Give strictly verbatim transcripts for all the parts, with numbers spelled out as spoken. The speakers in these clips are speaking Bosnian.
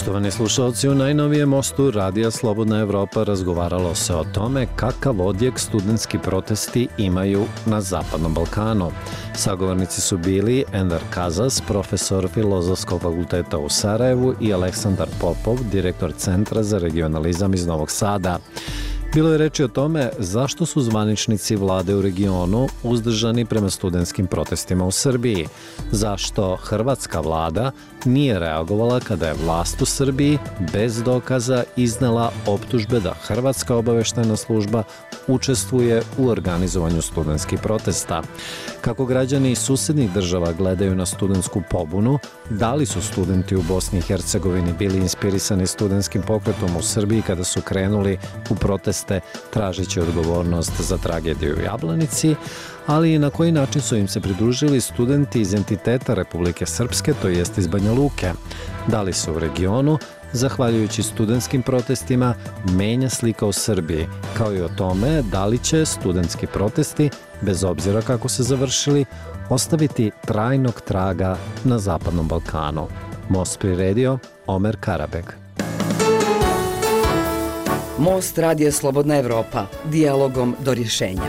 Poštovani slušalci, u najnovijem mostu Radija Slobodna Evropa razgovaralo se o tome kakav odjek studentski protesti imaju na Zapadnom Balkanu. Sagovornici su bili Enver Kazas, profesor Filozofskog fakulteta u Sarajevu, i Aleksandar Popov, direktor Centra za regionalizam iz Novog Sada. Bilo je reči o tome zašto su zvaničnici vlade u regionu uzdržani prema studentskim protestima u Srbiji, zašto hrvatska vlada nije reagovala kada je vlast u Srbiji bez dokaza iznela optužbe da hrvatska obaveštajna služba učestvuje u organizovanju studentskih protesta. Kako građani susednih država gledaju na studentsku pobunu, da li su studenti u Bosni i Hercegovini bili inspirisani studentskim pokretom u Srbiji kada su krenuli u proteste tražeći odgovornost za tragediju u Jablanici, ali i na koji način su im se pridružili studenti iz entiteta Republike Srpske, to jest iz Banja Luke. Da li se u regionu, zahvaljujući studentskim protestima, menja slika u Srbiji, kao i o tome da li će studentski protesti, bez obzira kako se završili, ostaviti trajnog traga na Zapadnom Balkanu. Most priredio Omer Karabeg. Most Radija Slobodna Evropa, dijalogom do rješenja.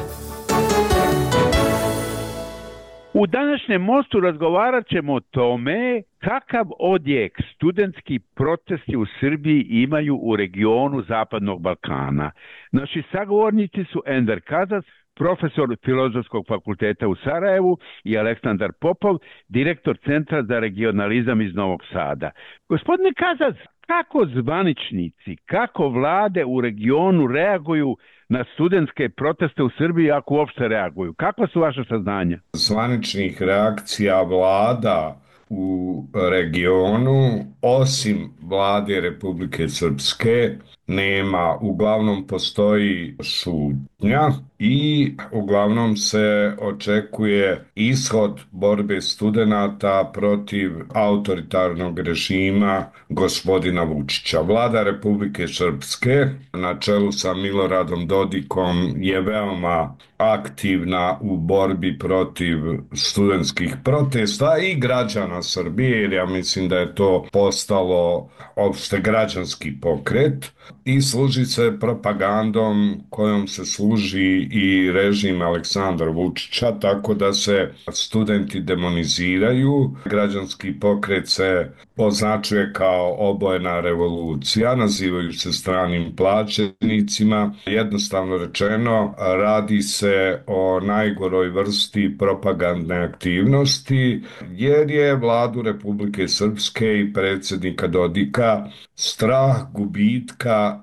U današnjem mostu razgovarat ćemo o tome kakav odjek studentski protesti u Srbiji imaju u regionu Zapadnog Balkana. Naši sagovornici su Enver Kazas, profesor Filozofskog fakulteta u Sarajevu, i Aleksandar Popov, direktor Centra za regionalizam iz Novog Sada. Gospodine Kazas, kako zvaničnici, kako vlade u regionu reaguju na studentske proteste u Srbiji, ako uopšte reaguju? Kakva su vaše saznanja? Zvaničnih reakcija vlada u regionu, osim vlade Republike Srpske, nema. Uglavnom postoji šutnja i uglavnom se očekuje ishod borbe studenata protiv autoritarnog režima gospodina Vučića. Vlada Republike Srpske na čelu sa Miloradom Dodikom je veoma aktivna u borbi protiv studentskih protesta i građana Srbije, jer ja mislim da je to postalo opšte građanski pokret i služi se propagandom kojom se služi i režim Aleksandra Vučića, tako da se studenti demoniziraju. Građanski pokret se označuje kao obojena revolucija, nazivaju se stranim plaćenicima. Jednostavno rečeno, radi se o najgoroj vrsti propagandne aktivnosti, jer je vladu Republike Srpske i predsjednika Dodika strah gubitka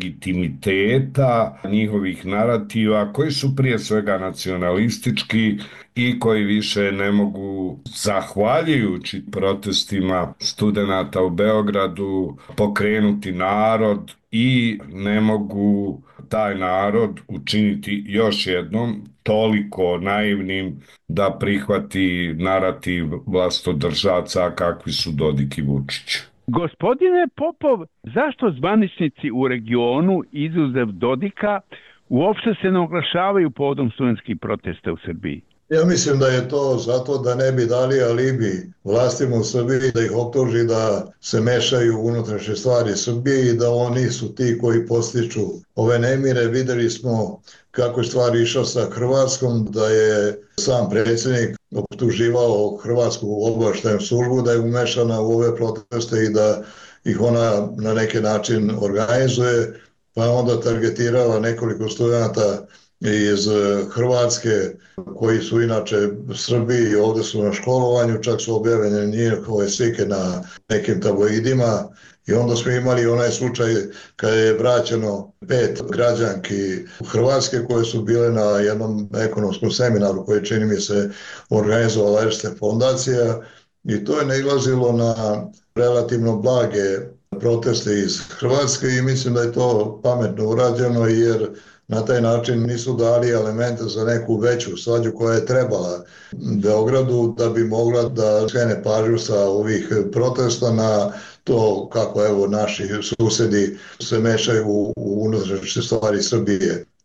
legitimiteta njihovih narativa, koji su prije svega nacionalistički i koji više ne mogu, zahvaljujući protestima studenata u Beogradu, pokrenuti narod i ne mogu taj narod učiniti još jednom toliko naivnim da prihvati narativ vlastodržaca kakvi su Dodik i Vučić. Gospodine Popov, zašto zvaničnici u regionu, izuzev Dodika, uopšte se ne oglašavaju povodom studentskih protesta u Srbiji? Ja mislim da je to zato da ne bi dali alibi vlastima u Srbiji, da ih optuži da se mešaju u unutrašnje stvari Srbije i da oni su ti koji postiču ove nemire. Videli smo kako je stvar išao sa Hrvatskom, da je sam predsjednik optuživao Hrvatsku obavještajnu službu da je umešana u ove proteste i da ih ona na neki način organizuje, pa je onda targetirala nekoliko studenta iz Hrvatske koji su inače Srbiji i ovdje su na školovanju, čak su objavljene njihove slike na nekim tabloidima. I onda smo imali onaj slučaj kada je vraćeno pet građanki Hrvatske koje su bile na jednom ekonomskom seminaru koji čini mi se organizovala Erste fondacija, i to je nailazilo na relativno blage proteste iz Hrvatske i mislim da je to pametno urađeno, jer na taj način nisu dali elemente za neku veću svađu koja je trebala Beogradu da bi mogla da skrene pažnju sa ovih protesta na to kako evo naši susedi se mešaju u unutrašnje stvari Srbije.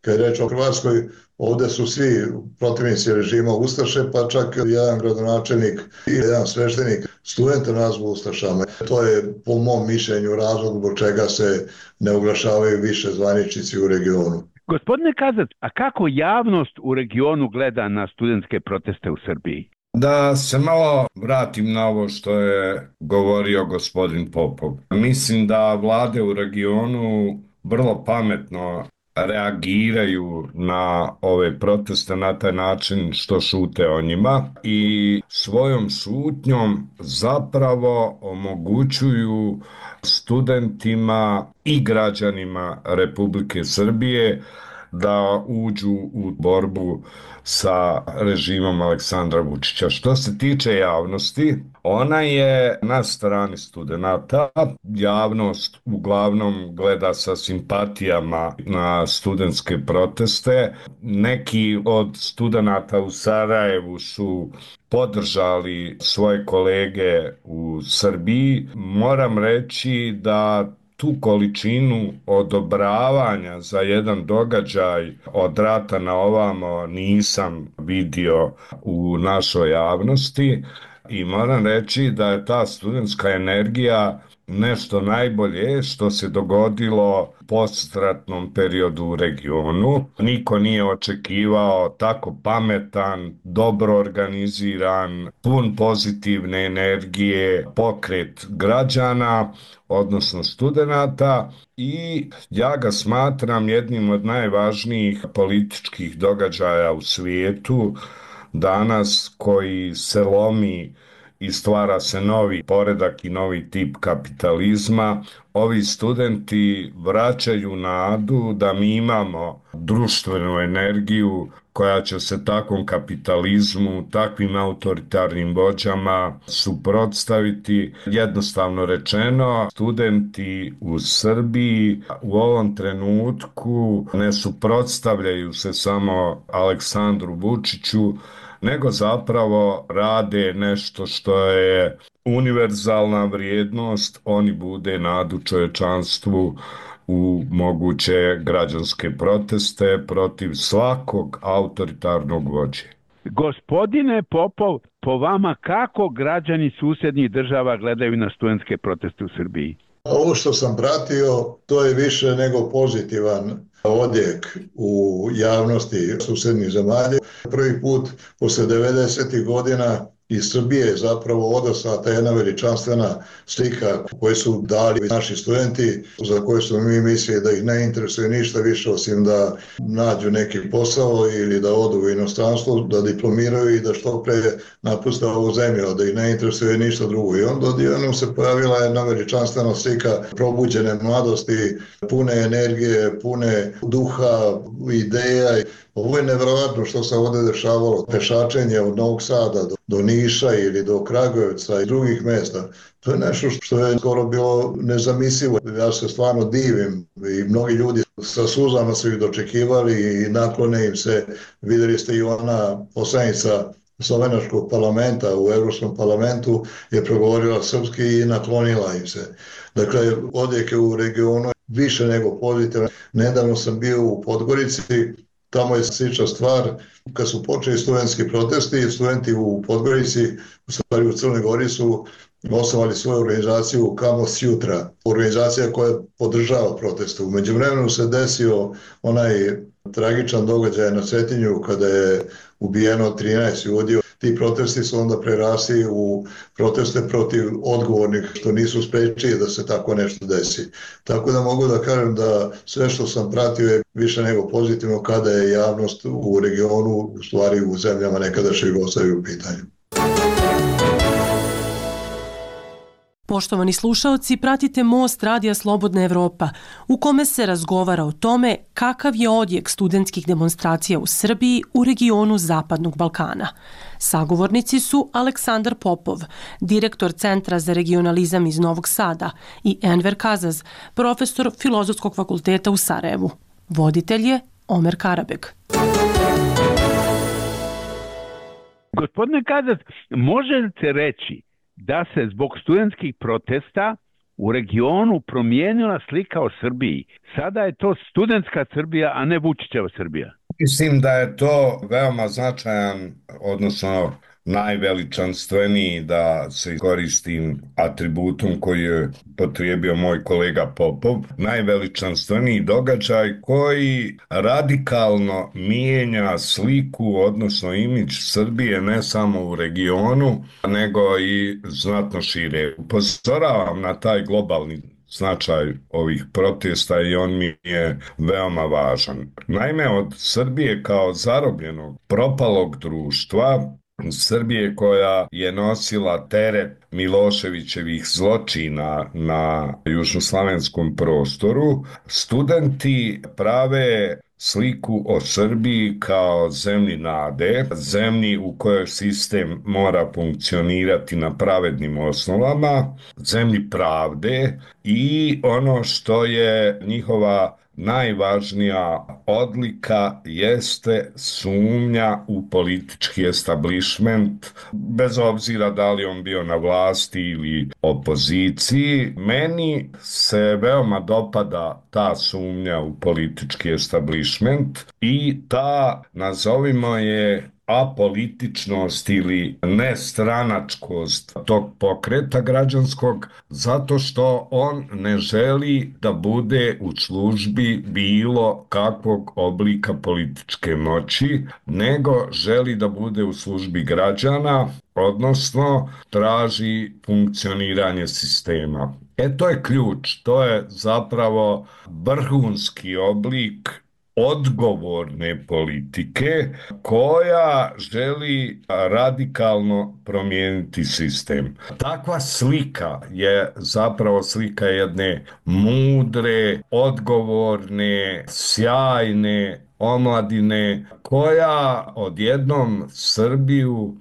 Kad je reč o Hrvatskoj, ovde su svi protivnici režima ustaše, pa čak jedan gradonačelnik i jedan sveštenik studente nazvu ustašama. To je po mom mišljenju razlog zbog čega se ne oglašavaju više zvaničnici u regionu. Gospodine Kazac, a kako javnost u regionu gleda na studentske proteste u Srbiji? Da se malo vratim na ovo što je govorio gospodin Popov. Mislim da vlade u regionu vrlo pametno reagiraju na ove proteste na taj način što šute o njima i svojom šutnjom zapravo omogućuju studentima i građanima Republike Srbije da uđu u borbu sa režimom Aleksandra Vučića. Što se tiče javnosti, ona je na strani studenata. Javnost uglavnom gleda sa simpatijama na studentske proteste. Neki od studenata u Sarajevu su podržali svoje kolege u Srbiji. Moram reći da tu količinu odobravanja za jedan događaj od rata na ovamo nisam vidio u našoj javnosti i moram reći da je ta studentska energija nešto najbolje što se dogodilo u postratnom periodu u regionu. Niko nije očekivao tako pametan, dobro organiziran, pun pozitivne energije pokret građana, odnosno studenata, i ja ga smatram jednim od najvažnijih političkih događaja u svijetu danas, koji se lomi i stvara se novi poredak i novi tip kapitalizma. Ovi studenti vraćaju nadu da mi imamo društvenu energiju koja će se takvom kapitalizmu, takvim autoritarnim vođama suprotstaviti. Jednostavno rečeno, studenti u Srbiji u ovom trenutku ne suprotstavljaju se samo Aleksandru Vučiću, nego zapravo rade nešto što je univerzalna vrijednost. Oni bude nadu čovječanstvu u moguće građanske proteste protiv svakog autoritarnog vođe. Gospodine Popov, po vama kako građani susjednih država gledaju na studentske proteste u Srbiji? Ovo što sam pratio, to je više nego pozitivan odjek u javnosti susjednih zemalja. Prvi put posle devedesetih godina iz Srbije je zapravo odaslata jedna veličanstvena slika koju su dali naši studenti, za koje su mi mislili da ih ne interesuje ništa više osim da nađu neki posao ili da odu u inostranstvo, da diplomiraju i da što pre napuste ovu zemlju, da ih ne interesuje ništa drugo. I onda odjednom se pojavila jedna veličanstvena slika probuđene mladosti, pune energije, pune duha, ideja. Ovo je nevjerojatno što se ovdje dešavalo. Pešačenje od Novog Sada do, do Niša ili do Kragujevca i drugih mesta. To je nešto što je skoro bilo nezamislivo. Ja se stvarno divim i mnogi ljudi sa suzama su ih dočekivali i naklone im se. Vidjeli ste i ona poslanica slovenačkog parlamenta u Evropskom parlamentu je progovorila srpski i naklonila im se. Dakle, odjeke u regionu više nego pozitivno. Nedavno sam bio u Podgorici. Tamo je slična stvar. Kad su počeli studentski protesti, studenti u Podgorici, u stvari u Crnoj Gori, su osnovali svoju organizaciju Kamos Jutra, organizacija koja podržava proteste. U međuvremenu se desio onaj tragičan događaj na Cetinju kada je ubijeno trinaest ljudi. Ti protesti su onda prerasli u proteste protiv odgovornih što nisu sprečili da se tako nešto desi. Tako da mogu da kažem da sve što sam pratio je više nego pozitivno kada je javnost u regionu, u stvari u zemljama nekadašnje Jugoslavije u pitanju. Poštovani slušaoci, pratite Most Radija Slobodna Evropa, u kome se razgovara o tome kakav je odjek studentskih demonstracija u Srbiji u regionu Zapadnog Balkana. Sagovornici su Aleksandar Popov, direktor Centra za regionalizam iz Novog Sada, i Enver Kazaz, profesor Filozofskog fakulteta u Sarajevu. Voditelj je Omer Karabeg. Gospodine Kazac, možete reći da se zbog studentskih protesta u regionu promijenila slika o Srbiji. Sada je to studentska Srbija, a ne Vučićeva Srbija. Mislim da je to veoma značajan, odnosno najveličanstveniji, da se koristim atributom koji je potrijebio moj kolega Popov, najveličanstveniji događaj koji radikalno mijenja sliku, odnosno imidž Srbije ne samo u regionu, nego i znatno šire. Upozoravam na taj globalni značaj ovih protesta i on mi je veoma važan. Naime, od Srbije kao zarobljenog, propalog društva, Srbije koja je nosila teret Miloševićevih zločina na južnoslavenskom prostoru, studenti prave sliku o Srbiji kao zemlji nade, zemlji u kojoj sistem mora funkcionirati na pravednim osnovama, zemlji pravde i ono što je njihova najvažnija odlika jeste sumnja u politički establishment, bez obzira da li on bio na vlasti ili opoziciji. Meni se veoma dopada ta sumnja u politički establishment i ta, nazovimo je, apolitičnost ili nestranačkost tog pokreta građanskog, zato što on ne želi da bude u službi bilo kakvog oblika političke moći, nego želi da bude u službi građana, odnosno traži funkcioniranje sistema. E to je ključ, to je zapravo vrhunski oblik odgovorne politike koja želi radikalno promijeniti sistem. Takva slika je zapravo slika jedne mudre, odgovorne, sjajne omladine koja odjednom Srbiju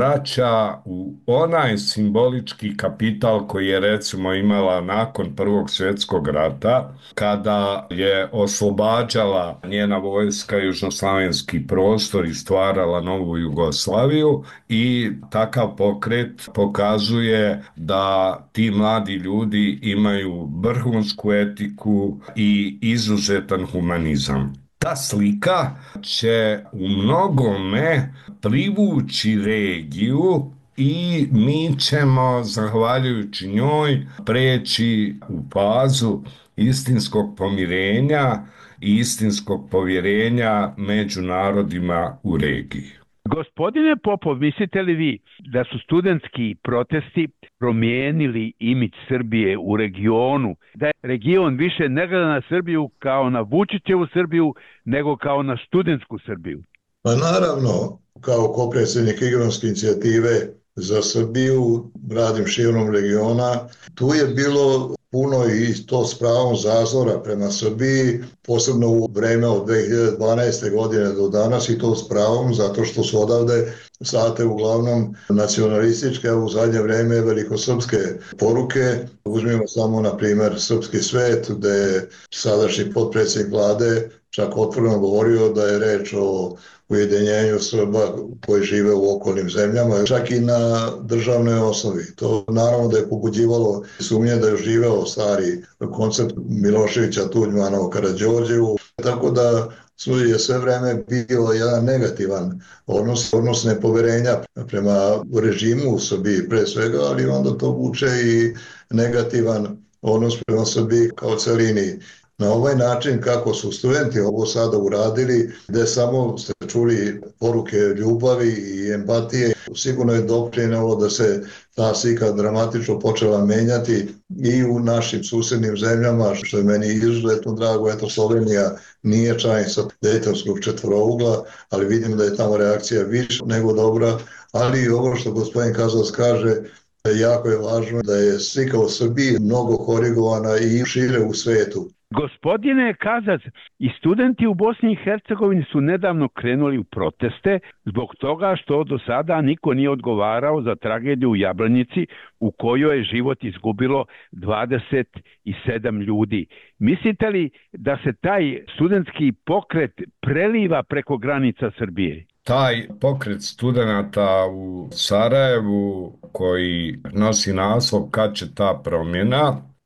vraća u onaj simbolički kapital koji je recimo imala nakon Prvog svjetskog rata, kada je oslobađala njena vojska južnoslavenski prostor i stvarala novu Jugoslaviju, i takav pokret pokazuje da ti mladi ljudi imaju vrhunsku etiku i izuzetan humanizam. Ta slika će u mnogome privući regiju i mi ćemo, zahvaljujući njoj, preći u fazu istinskog pomirenja i istinskog povjerenja među narodima u regiji. Gospodine Popov, mislite li vi da su studentski protesti promijenili imidž Srbije u regionu, da je region više ne gleda na Srbiju kao na Vučićevu Srbiju, nego kao na studentsku Srbiju? Pa naravno, kao kopredsjednik Igronske inicijative za Srbiju, radim širom regiona, tu je bilo puno i to s pravom zazora prema Srbiji, posebno u vreme od dve hiljade dvanaeste. godine do danas, i to s pravom, zato što su odavde slate uglavnom nacionalističke, a u zadnje vreme velikosrpske poruke. Uzmimo samo, na primjer, Srpski svet, gde je sadašnji potpredsjednik vlade čak otvoreno govorio da je reč o ujedinjenju Srba koji žive u okolnim zemljama, čak i na državnoj osnovi. To naravno da je pobuđivalo sumnje da je živeo stari koncept Miloševića, Tuđmana, Karađorđevu, tako da je sve vreme bio jedan negativan odnos, odnos nepoverenja prema režimu u Srbiji pre svega, ali onda to vuče i negativan odnos prema Srbiji kao celini. Na ovaj način kako su studenti ovo sada uradili, gde samo ste čuli poruke ljubavi i empatije, sigurno je doprinelo da se ta slika dramatično počela menjati i u našim susednim zemljama, što je meni izuzetno drago. Eto, Slovenija nije članica Dejtonskog četvorougla, ali vidim da je tamo reakcija više nego dobra, ali i ovo što gospodin Kazac kaže, jako je važno da je slika o Srbiji mnogo korigovana i šire u svetu. Gospodine Kazac, i studenti u Bosni i Hercegovini su nedavno krenuli u proteste zbog toga što do sada niko nije odgovarao za tragediju u Jablanici u kojoj je život izgubilo dvadeset sedam ljudi. Mislite li da se taj studentski pokret preliva preko granica Srbije? Taj pokret studenata u Sarajevu koji nosi naslov Kad će ta promjena,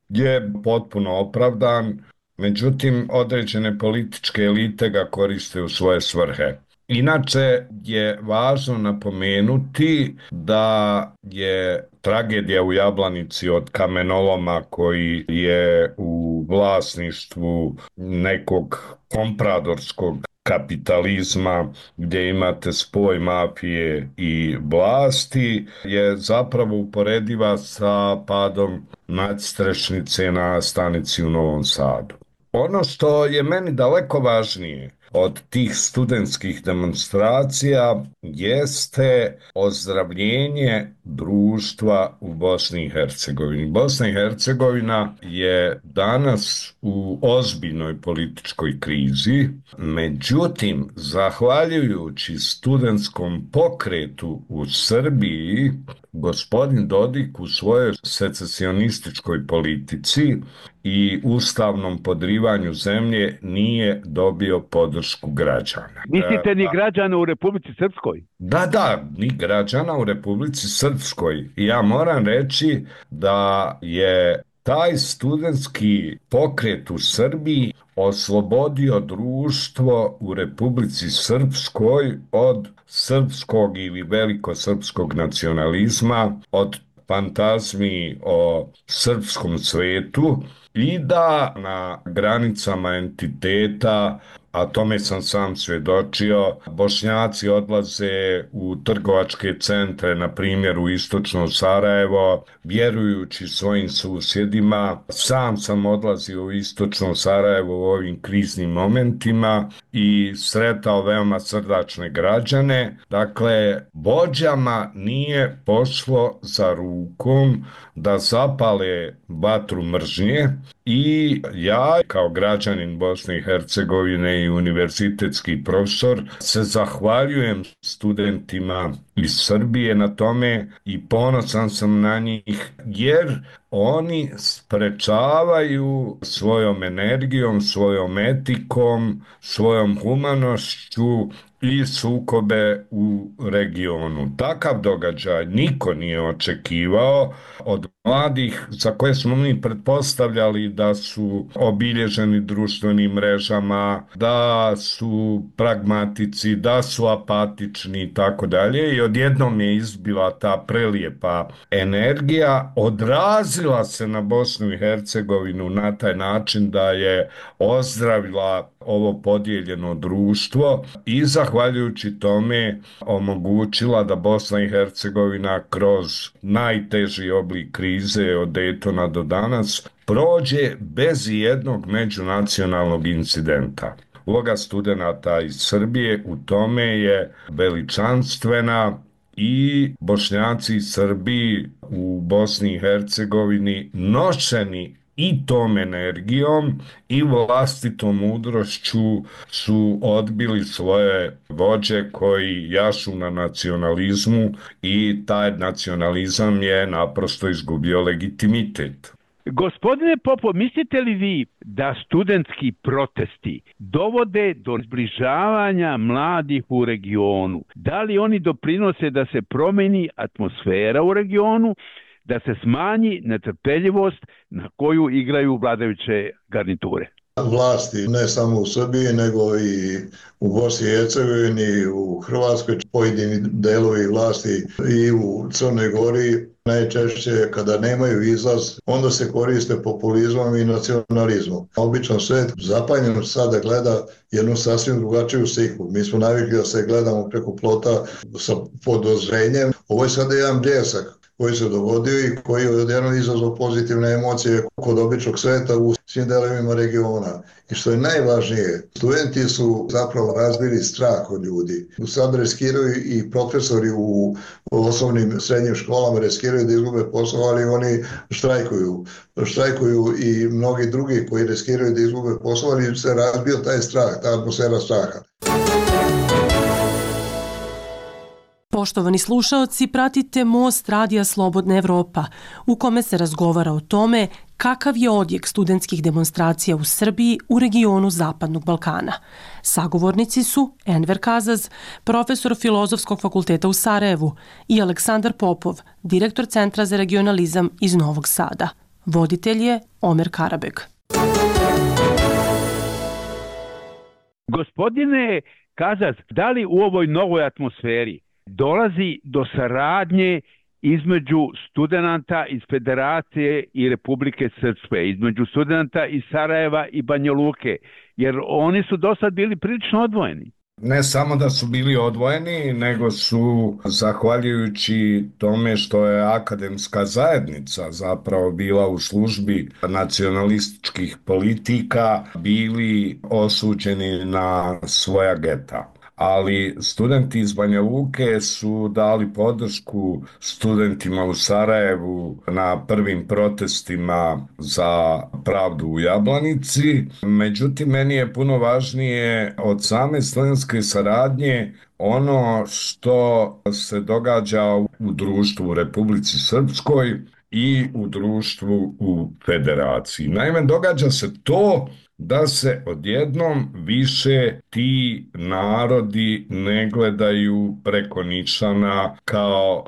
je potpuno opravdan, međutim određene političke elite ga koriste u svoje svrhe. Inače je važno napomenuti da je tragedija u Jablanici od kamenoloma koji je u vlasništvu nekog kompradorskog kapitalizma gdje imate spoj mafije i vlasti je zapravo uporediva sa padom nadstrešnice na stanici u Novom Sadu. Ono što je meni daleko važnije od tih studentskih demonstracija jeste ozdravljenje društva u Bosni i Hercegovini. Bosna i Hercegovina je danas u ozbiljnoj političkoj krizi, međutim, zahvaljujući studentskom pokretu u Srbiji, gospodin Dodik u svojoj secesionističkoj politici i ustavnom podrivanju zemlje nije dobio podršku građana. Mislite ni građana u Republici Srpskoj? Da, da, ni građana u Republici Srpskoj. I ja moram reći da je taj studentski pokret u Srbiji oslobodio društvo u Republici Srpskoj od srpskog ili velikosrpskog nacionalizma, od fantazmi o srpskom svetu i da na granicama entiteta, a tome sam sam svjedočio, Bošnjaci odlaze u trgovačke centre, na primjer u istočno Sarajevo, vjerujući svojim susjedima. Sam sam odlazio u istočno Sarajevo u ovim kriznim momentima i sretao veoma srdačne građane. Dakle, vođama nije pošlo za rukom da zapale vatru mržnje i ja kao građanin Bosne i Hercegovine i univerzitetski profesor se zahvaljujem studentima iz Srbije na tome i ponosan sam na njih jer oni sprečavaju svojom energijom, svojom etikom, svojom humanošću i sukobe u regionu. Takav događaj niko nije očekivao od mladih za koje smo mi pretpostavljali da su obilježeni društvenim mrežama, da su pragmatici, da su apatični i tako dalje i odjednom je izbila ta prelijepa energija, odrazila se na Bosnu i Hercegovinu na taj način da je ozdravila ovo podijeljeno društvo i zahvaljujući tome omogućila da Bosna i Hercegovina kroz najteži oblik krize od Daytona do danas prođe bez jednog međunacionalnog incidenta. Uloga studenata iz Srbije u tome je veličanstvena i Bošnjaci i Srbi u Bosni i Hercegovini nošeni i tom energijom i vlastitom mudrošću su odbili svoje vođe koji jašu na nacionalizmu i taj nacionalizam je naprosto izgubio legitimitet. Gospodine Popov, mislite li vi da studentski protesti dovode do zbližavanja mladih u regionu? Da li oni doprinose da se promeni atmosfera u regionu, da se smanji netrpeljivost na koju igraju vladajuće garniture? Vlasti ne samo u Srbiji nego i u Bosni i Hercegovini, u Hrvatskoj, pojedini delovi vlasti i u Crnoj Gori najčešće kada nemaju izlaz onda se koriste populizmom i nacionalizmom. Obično svet zapanjeno sada gleda jednu sasvim drugačiju sliku. Mi smo navikli da se gledamo preko plota sa podozrenjem. Ovo je sada jedan bljesak koji se dogodio i koji je odjednom izazvao pozitivne emocije kod običnog sveta u svim delovima regiona. I što je najvažnije, studenti su zapravo razbili strah od ljudi. Sad riskiraju i profesori u osnovnim srednjim školama riskiraju da izgube posao, ali oni štrajkuju. Štrajkuju i mnogi drugi koji riskiraju da izgube posao, ali se razbio taj strah, ta atmosfera straha. Poštovani slušaoci, pratite Most Radija Slobodna Evropa, u kome se razgovara o tome kakav je odjek studentskih demonstracija u Srbiji u regionu Zapadnog Balkana. Sagovornici su Enver Kazaz, profesor Filozofskog fakulteta u Sarajevu, i Aleksandar Popov, direktor Centra za regionalizam iz Novog Sada. Voditelj je Omer Karabeg. Gospodine Kazas, da li u ovoj novoj atmosferi dolazi do saradnje između studenata iz Federacije i Republike Srpske, između studenata iz Sarajeva i Banja Luke, jer oni su do sad bili prilično odvojeni? Ne samo da su bili odvojeni, nego su, zahvaljujući tome što je akademska zajednica zapravo bila u službi nacionalističkih politika, bili osuđeni na svoja geta. Ali studenti iz Banja Luke su dali podršku studentima u Sarajevu na prvim protestima za pravdu u Jablanici. Međutim, meni je puno važnije od same studentske saradnje ono što se događa u društvu u Republici Srpskoj i u društvu u Federaciji. Naime, događa se to da se odjednom više ti narodi ne gledaju preko nišana kao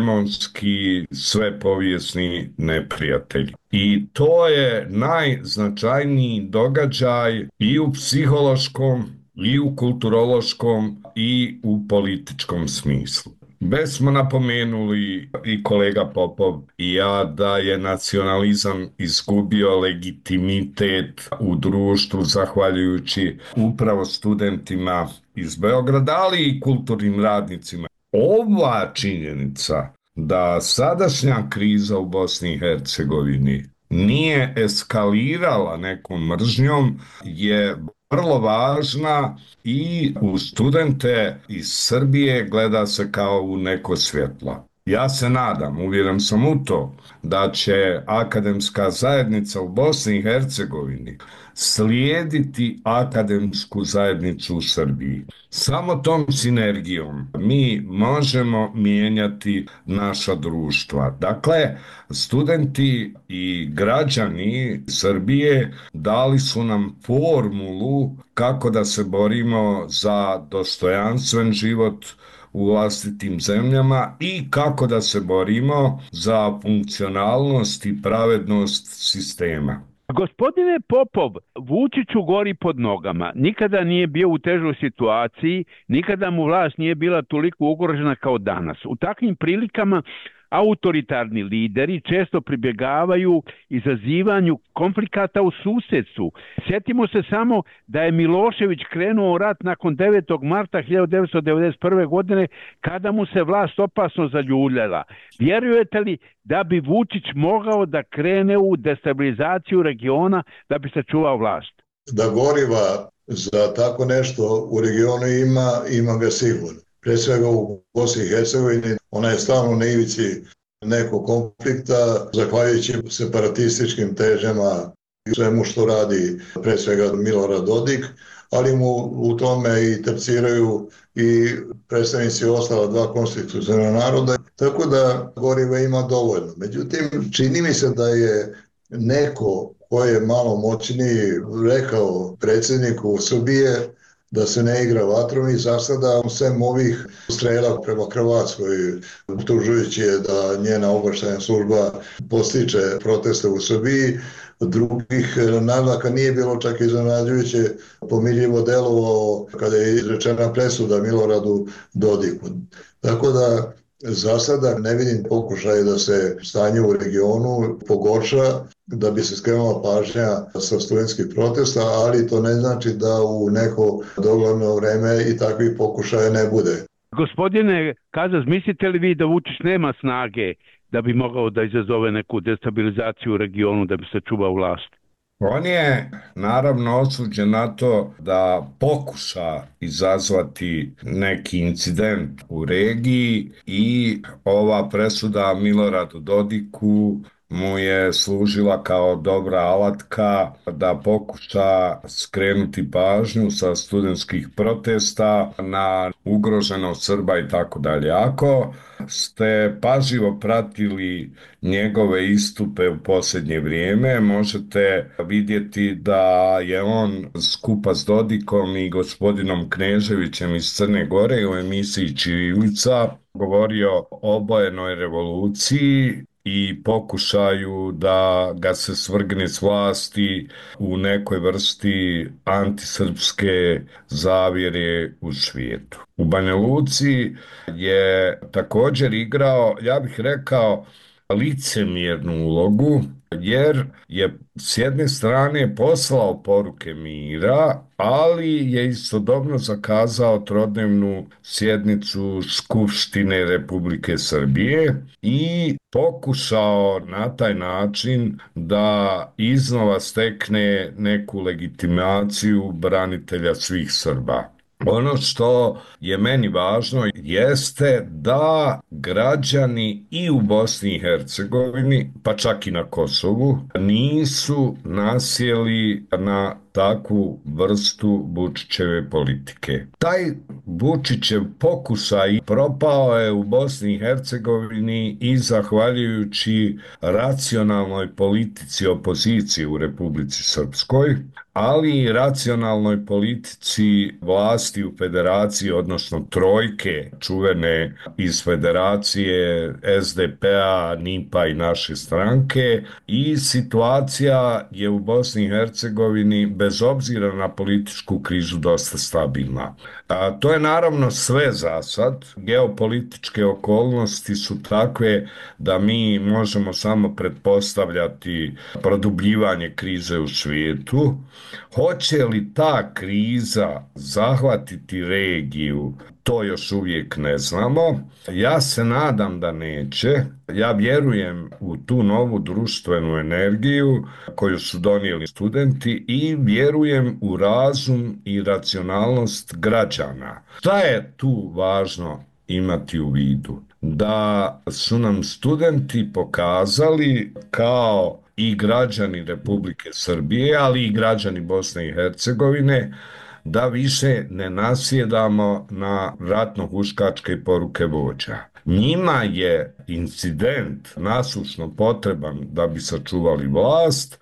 demonski svepovijesni neprijatelji. I to je najznačajniji događaj i u psihološkom, i u kulturološkom, i u političkom smislu. Već smo napomenuli i kolega Popov i ja da je nacionalizam izgubio legitimitet u društvu zahvaljujući upravo studentima iz Beograda, ali i kulturnim radnicima. Ova činjenica da sadašnja kriza u Bosni i Hercegovini nije eskalirala nekom mržnjom je vrlo važna i u studente iz Srbije gleda se kao u neko svjetlo. Ja se nadam, uvjeren sam u to, da će akademska zajednica u Bosni i Hercegovini slijediti akademsku zajednicu u Srbiji. Samo tom sinergijom mi možemo mijenjati naša društva. Dakle, studenti i građani Srbije dali su nam formulu kako da se borimo za dostojanstven život u vlastitim zemljama i kako da se borimo za funkcionalnost i pravednost sistema. Gospodine Popov, Vučiću gori pod nogama. Nikada nije bio u težoj situaciji, nikada mu vlast nije bila toliko ugrožena kao danas. U takvim prilikama autoritarni lideri često pribjegavaju izazivanju konflikata u susjedstvu. Sjetimo se samo da je Milošević krenuo u rat nakon devetog marta hiljadu devetsto devedeset prve. godine kada mu se vlast opasno zaljuljala. Vjerujete li da bi Vučić mogao da krene u destabilizaciju regiona da bi sačuvao vlast? Da goriva za tako nešto u regionu ima, ima ga sigurno. Pre svega u Bosni i Hercegovini, ona je stalno na ivici nekog konflikta, zahvaljujući separatističkim težnjama i svemu što radi pre svega Milorad Dodik, ali mu u tome i terciraju i predstavnici ostala dva konstitucionalna naroda, tako da goriva ima dovoljno. Međutim, čini mi se da je neko ko je malo moćniji rekao predsjedniku Srbije da se ne igra vatrom i za sada sem ovih strela prema Hrvatskoj, optužujući je da njena obavještajna služba postiče proteste u Srbiji, drugih naznaka nije bilo, čak iznenađujuće pomirljivo delovao kada je izrečena presuda Miloradu Dodiku. Tako da za sada ne vidim pokušaje da se stanje u regionu pogorša, da bi se skrenula pažnja sa studentskih protesta, ali to ne znači da u neko dogledno vreme i takvih pokušaja ne bude. Gospodine Kazas, mislite li vi da Vučić nema snage da bi mogao da izazove neku destabilizaciju u regionu da bi sačuvao vlast? On je naravno osuđen na to da pokuša izazvati neki incident u regiji i ova presuda Miloradu Dodiku mu je služila kao dobra alatka da pokuša skrenuti pažnju sa studentskih protesta na ugroženost Srba i tako dalje. Ako ste pažljivo pratili njegove istupe u posljednje vrijeme, možete vidjeti da je on skupa s Dodikom i gospodinom Kneževićem iz Crne Gore u emisiji Ćirilica govorio o obojenoj revoluciji i pokušaju da ga se svrgne s vlasti u nekoj vrsti antisrpske zavjere u svijetu. U Banja Luci je također igrao, ja bih rekao, licemjernu ulogu, jer je s jedne strane poslao poruke mira, ali je istodobno zakazao trodnevnu sjednicu Skupštine Republike Srbije i pokušao na taj način da iznova stekne neku legitimaciju branitelja svih Srba. Ono što je meni važno jeste da građani i u Bosni i Hercegovini, pa čak i na Kosovu, nisu nasjeli na takvu vrstu Vučićeve politike. Taj Vučićev pokušaj propao je u Bosni i Hercegovini i zahvaljujući racionalnoj politici opozicije u Republici Srpskoj, ali i racionalnoj politici vlasti u federaciji, odnosno trojke čuvene iz federacije es de pe a, en i pe a i naše stranke, i situacija je u Bosni i Hercegovini bez obzira na političku krizu dosta stabilna. A, to je naravno sve za sad. Geopolitičke okolnosti su takve da mi možemo samo pretpostavljati produbljivanje krize u svijetu. Hoće li ta kriza zahvatiti regiju, to još uvijek ne znamo. Ja se nadam da neće. Ja vjerujem u tu novu društvenu energiju koju su donijeli studenti i vjerujem u razum i racionalnost građana. Šta je tu važno imati u vidu? Da su nam studenti pokazali kao i građani Republike Srbije, ali i građani Bosne i Hercegovine, da više ne nasjedamo na ratno-huškačke poruke vođa. Njima je incident nasušno potreban da bi sačuvali vlast.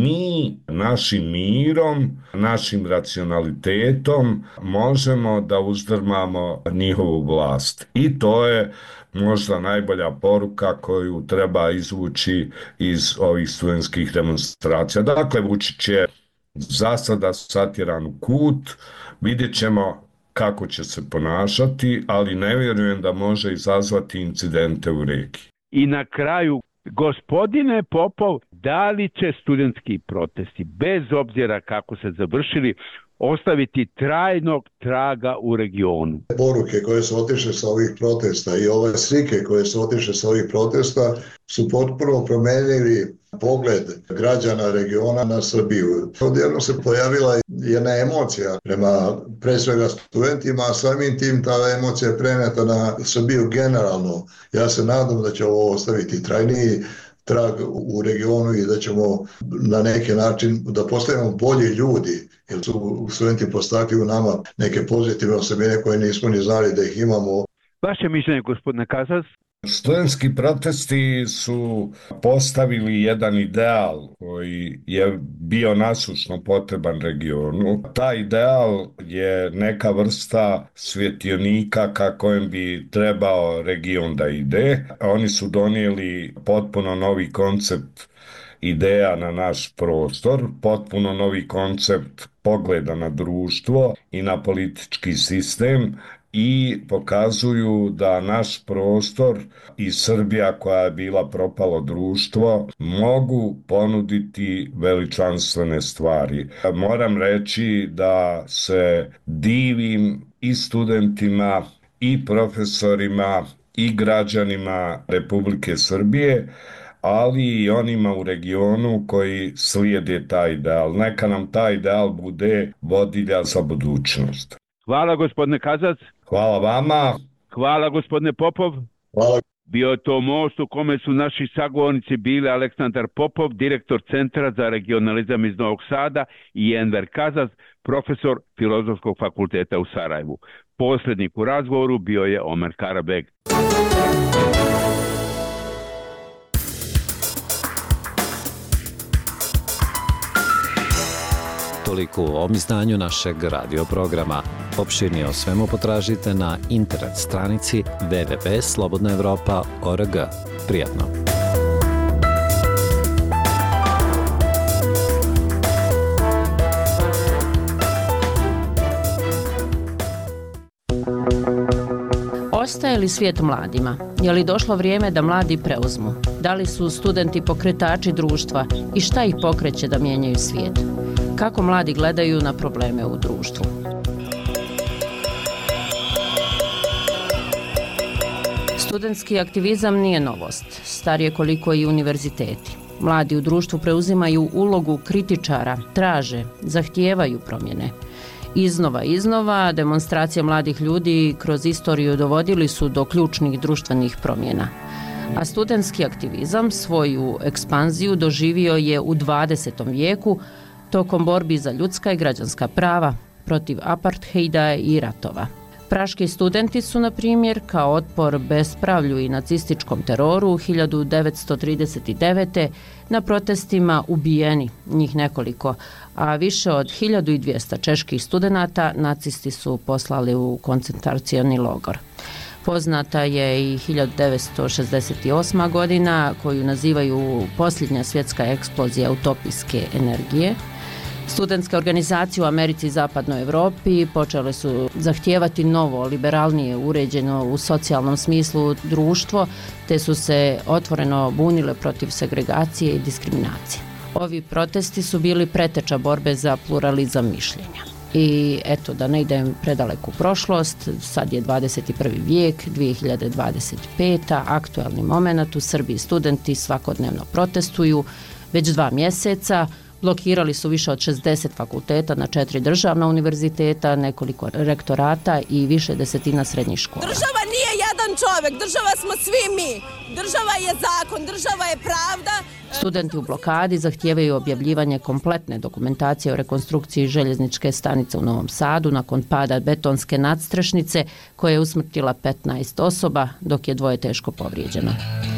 Mi našim mirom, našim racionalitetom možemo da uzdrmamo njihovu vlast. I to je možda najbolja poruka koju treba izvući iz ovih studentskih demonstracija. Dakle, Vučić je za sada satjeran u kut, vidjet ćemo kako će se ponašati, ali ne vjerujem da može izazvati incidente u regiji. I na kraju, gospodine Popov, da li će studentski protesti, bez obzira kako se završili, ostaviti trajnog traga u regionu? Poruke koje su otišle sa ovih protesta i ove slike koje su otišle sa ovih protesta su potpuno promenili pogled građana regiona na Srbiju. Odjedno se pojavila jedna emocija prema pre svega studentima, a samim tim ta emocija je preneta na Srbiju generalno. Ja se nadam da će ovo ostaviti trajniji trag u regionu i da ćemo na neki način da postanemo bolji ljudi, jer su studenti postavili u nama neke pozitivne osobine koje nismo ni znali da ih imamo. Vaše mišljenje, gospodine Kazas? Studentski protesti su postavili jedan ideal koji je bio nasušno potreban regionu. Taj ideal je neka vrsta svjetionika ka kojem bi trebao region da ide. Oni su donijeli potpuno novi koncept ideja na naš prostor, potpuno novi koncept pogleda na društvo i na politički sistem, i pokazuju da naš prostor i Srbija, koja je bila propalo društvo, mogu ponuditi veličanstvene stvari. Moram reći da se divim i studentima i profesorima i građanima Republike Srbije, ali i onima u regionu koji slijede taj ideal. Neka nam taj ideal bude vodilja za budućnost. Hvala, gospodine Kazac. Hvala vama. Hvala, gospodine Popov. Hvala. Bio je to most u kome su naši sagovornici bili Aleksandar Popov, direktor Centra za regionalizam iz Novog Sada, i Enver Kazac, profesor Filozofskog fakulteta u Sarajevu. Posrednik u razgovoru bio je Omer Karabeg. Toliko u ovom izdanju našeg radio programa. Opširnije o svemu potražite na internet stranici w w w tačka slobodna evropa tačka org. Prijatno! Nedostaje li svijet mladima? Je li došlo vrijeme da mladi preuzmu? Da li su studenti pokretači društva i šta ih pokreće da mijenjaju svijet? Kako mladi gledaju na probleme u društvu? Studentski aktivizam nije novost, star je koliko i univerziteti. Mladi u društvu preuzimaju ulogu kritičara, traže, zahtijevaju promjene. Iznova, iznova, demonstracije mladih ljudi kroz istoriju dovodili su do ključnih društvenih promjena. A studentski aktivizam svoju ekspanziju doživio je u dvadesetom vijeku tokom borbi za ljudska i građanska prava, protiv apartheida i ratova. Praški studenti su, na primjer, kao otpor bespravlju i nacističkom teroru hiljadu devetsto trideset devete. na protestima ubijeni, njih nekoliko, a više od hiljadu dvjesto čeških studenata nacisti su poslali u koncentracioni logor. Poznata je i hiljadu devetsto šezdeset osma. godina, koju nazivaju posljednja svjetska eksplozija utopijske energije. Studentske organizacije u Americi i Zapadnoj Evropi počele su zahtijevati novo, liberalnije, uređeno u socijalnom smislu društvo, te su se otvoreno bunile protiv segregacije i diskriminacije. Ovi protesti su bili preteča borbe za pluralizam mišljenja. I eto, da ne idem predaleku prošlost, sad je dvadeset prvi vijek, dvije hiljade dvadeset peta. aktualni moment, u Srbiji studenti svakodnevno protestuju već dva mjeseca. Blokirali su više od šezdeset fakulteta na četiri državna univerziteta, nekoliko rektorata i više desetina srednjih škola. Država nije jedan čovjek, država smo svi mi. Država je zakon, država je pravda. Studenti u blokadi zahtijevaju objavljivanje kompletne dokumentacije o rekonstrukciji željezničke stanice u Novom Sadu nakon pada betonske nadstrešnice koja je usmrtila petnaest osoba, dok je dvoje teško povrijeđeno.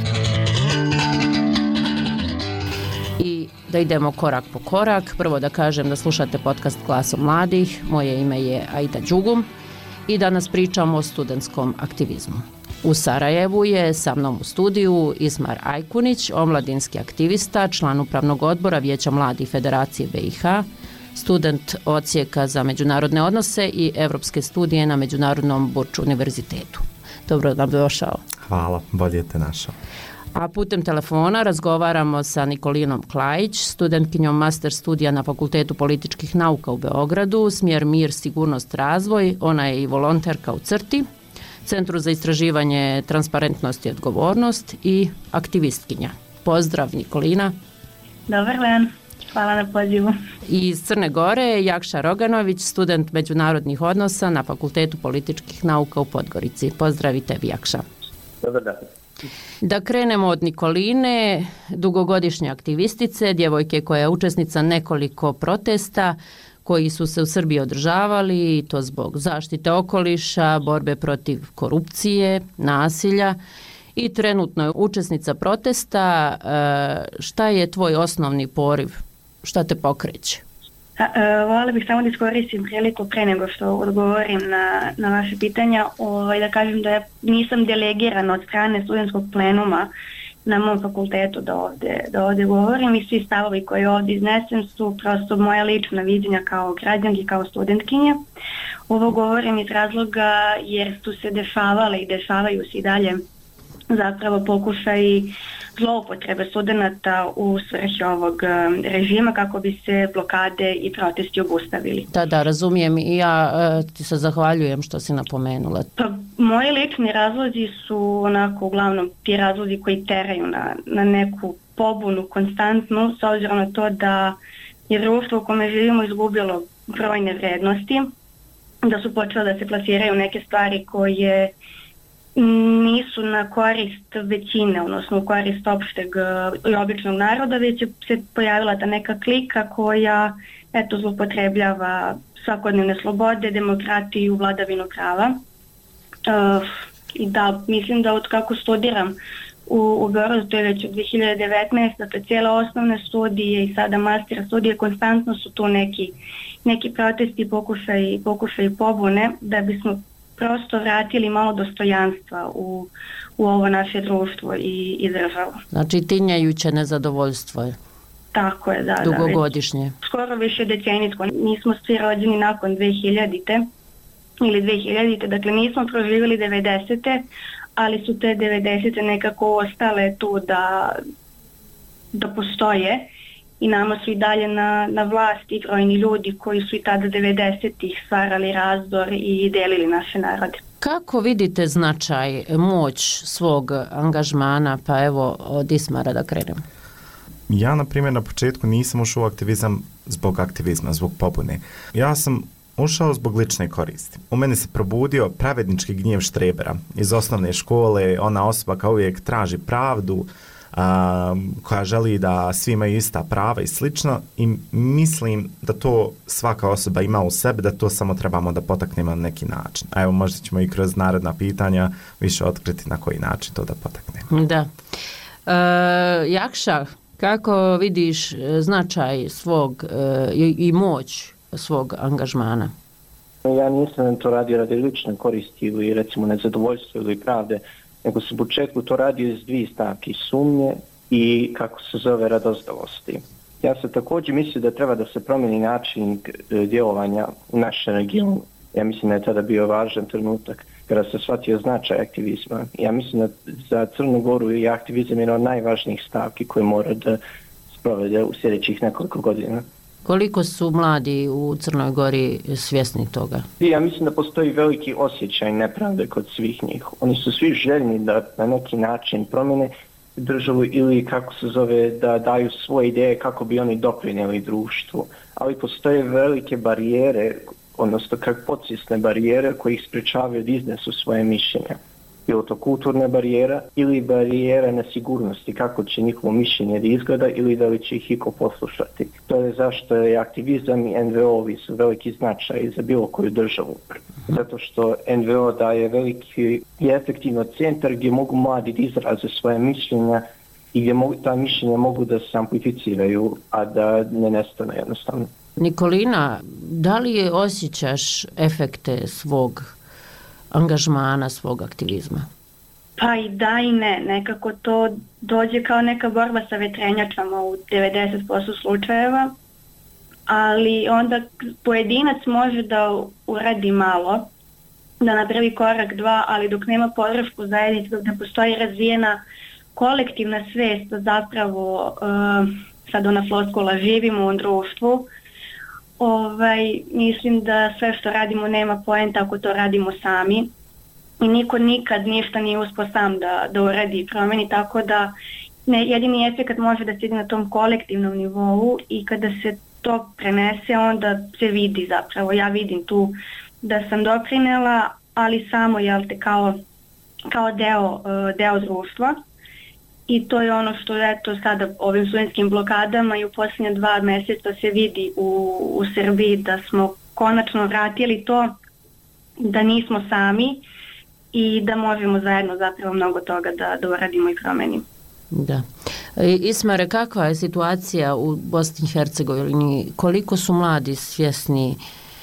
I da idemo korak po korak, prvo da kažem da slušate podcast Glasom mladih, moje ime je Aida Đugum i danas pričamo o studentskom aktivizmu. U Sarajevu je sa mnom u studiju Ismar Ajkunić, omladinski aktivista, član upravnog odbora Vijeća mladih Federacije B i H, student odsjeka za međunarodne odnose i evropske studije na Međunarodnom Burč univerzitetu. Dobro nam došao. Hvala, bolje te našao. A putem telefona razgovaramo sa Nikolinom Klajić, studentkinjom master studija na Fakultetu političkih nauka u Beogradu, smjer Mir, sigurnost, razvoj. Ona je i volonterka u Crti, Centru za istraživanje transparentnost i odgovornost i aktivistkinja. Pozdrav Nikolina. Dobar dan, hvala na pozivu. I iz Crne Gore Jakša Roganović, student međunarodnih odnosa na Fakultetu političkih nauka u Podgorici. Pozdrav i tebi, Jakša. Dobar dan. Da krenemo od Nikoline, dugogodišnje aktivistice, djevojke koja je učesnica nekoliko protesta koji su se u Srbiji održavali, i to zbog zaštite okoliša, borbe protiv korupcije, nasilja, i trenutno je učesnica protesta. Šta je tvoj osnovni poriv? Šta te pokreće? Voljela bih samo da iskoristim priliku pre nego što odgovorim na, na vaše pitanja, ovaj, da kažem da ja nisam delegirana od strane studentskog plenuma na mom fakultetu da ovdje, da ovdje govorim, i svi stavovi koji ovdje iznesem su prosto moja lična viđenja kao građanki, kao studentkinja. Ovo govorim iz razloga jer su se dešavale i dešavaju se i dalje zapravo pokušaj zloupotrebe studenata u svrhi ovog režima kako bi se blokade i protesti obustavili. Da, da, razumijem, i ja e, ti se zahvaljujem što si napomenula. Pa, moji lični razlozi su onako uglavnom ti razlozi koji teraju na, na neku pobunu konstantnu, s obzirom na to da je društvo u kome živimo izgubilo brojne vrednosti, da su počele da se plasiraju neke stvari koje nisu na korist većine, odnosno u korist opšteg i običnog naroda, već je se pojavila ta neka klika koja eto zloupotrebljava svakodnevne slobode, demokratiju, vladavinu prava. Uh, I da, mislim da od kako studiram u, u Beogradu, to je već od dvije hiljade devetnaeste. Dakle, cijele osnovne studije i sada master studije, konstantno su tu neki, neki protesti, pokušaj, pokušaj pobune, da bismo prosto vratili malo dostojanstva u, u ovo naše društvo i, i državu. Znači tinjajuće nezadovoljstvo je. Tako je, da. Dugogodišnje. Da, skoro više decenijsko. Mi smo svi rođeni nakon dve hiljadite ili dve hiljadite. Dakle, nismo proživjeli devedesete, ali su te devedesete nekako ostale tu da, da postoje i nama su i dalje na, na vlasti brojni ljudi koji su i tada devedesetih stvarali razdor i delili naše narode. Kako vidite značaj, moć svog angažmana, pa evo od Ismara da krenemo? Ja, na primjer, na početku nisam ušao u aktivizam zbog aktivizma, zbog pobune. Ja sam ušao zbog lične koristi. U meni se probudio pravednički gnjev štrebera iz osnovne škole, ona osoba kao uvijek traži pravdu, a, koja želi da svi imaju ista prava i slično, i mislim da to svaka osoba ima u sebi, da to samo trebamo da potaknemo na neki način. A evo, možda ćemo i kroz naredna pitanja više otkriti na koji način to da potaknemo. Da. E, Jakša, kako vidiš značaj svog e, i, i moć svog angažmana? Ja nisam to radio radi lične koristi ili recimo nezadovoljstva ili pravde, nego sam u početku to radio iz dvije stavke, sumnje i kako se zove radozdalosti. Ja sam također mislio da treba da se promijeni način djelovanja u našem regionu. Ja mislim da je tada bio važan trenutak kada se shvatio značaj aktivizma. Ja mislim da za Crnu Goru je aktivizam jedna od najvažnijih stavki koje mora da sprovede u sljedećih nekoliko godina. Koliko su mladi u Crnoj Gori svjesni toga? Ja mislim da postoji veliki osjećaj nepravde kod svih njih. Oni su svi željni da na neki način promjene državu ili kako se zove da daju svoje ideje kako bi oni doprinijeli društvu. Ali postoje velike barijere, odnosno kako podsvjesne barijere koje ih sprečavaju da iznesu svoje mišljenja. Bilo to kulturna barijera ili barijera nesigurnosti, kako će njihovo mišljenje da izgleda ili da li će ih iko poslušati. To je zašto je aktivizam i en ve o-vi su veliki značaj za bilo koju državu. Zato što en ve o daje veliki i efektivno centar gdje mogu mladi da izraze svoje mišljenja i gdje mogu, ta mišljenja mogu da se amplificiraju, a da ne nestane jednostavno. Nikolina, da li osjećaš efekte svog angažmana, svog aktivizma? Pa i da i ne. Nekako to dođe kao neka borba sa vetrenjačama u devedeset posto slučajeva, ali onda pojedinac može da uradi malo, da napravi korak dva, ali dok nema podršku zajednice, dok ne postoji razvijena kolektivna svest da zapravo, uh, sad ona floskula, živimo u društvu, Ovaj, mislim da sve što radimo nema poenta ako to radimo sami i niko nikad ništa nije uspio sam da, da uradi i promeni, tako da ne, jedini efekt može da se ide na tom kolektivnom nivou i kada se to prenese onda se vidi zapravo, ja vidim tu da sam doprinela, ali samo jel te, kao, kao deo, deo društva. I to je ono što eto sada ovim studentskim blokadama i u posljednje dva mjeseca se vidi u, u Srbiji da smo konačno vratili to da nismo sami i da možemo zajedno zapravo mnogo toga da, da uradimo i promenimo. Da. Ismare, kakva je situacija u Bosni i Hercegovini? Koliko su mladi svjesni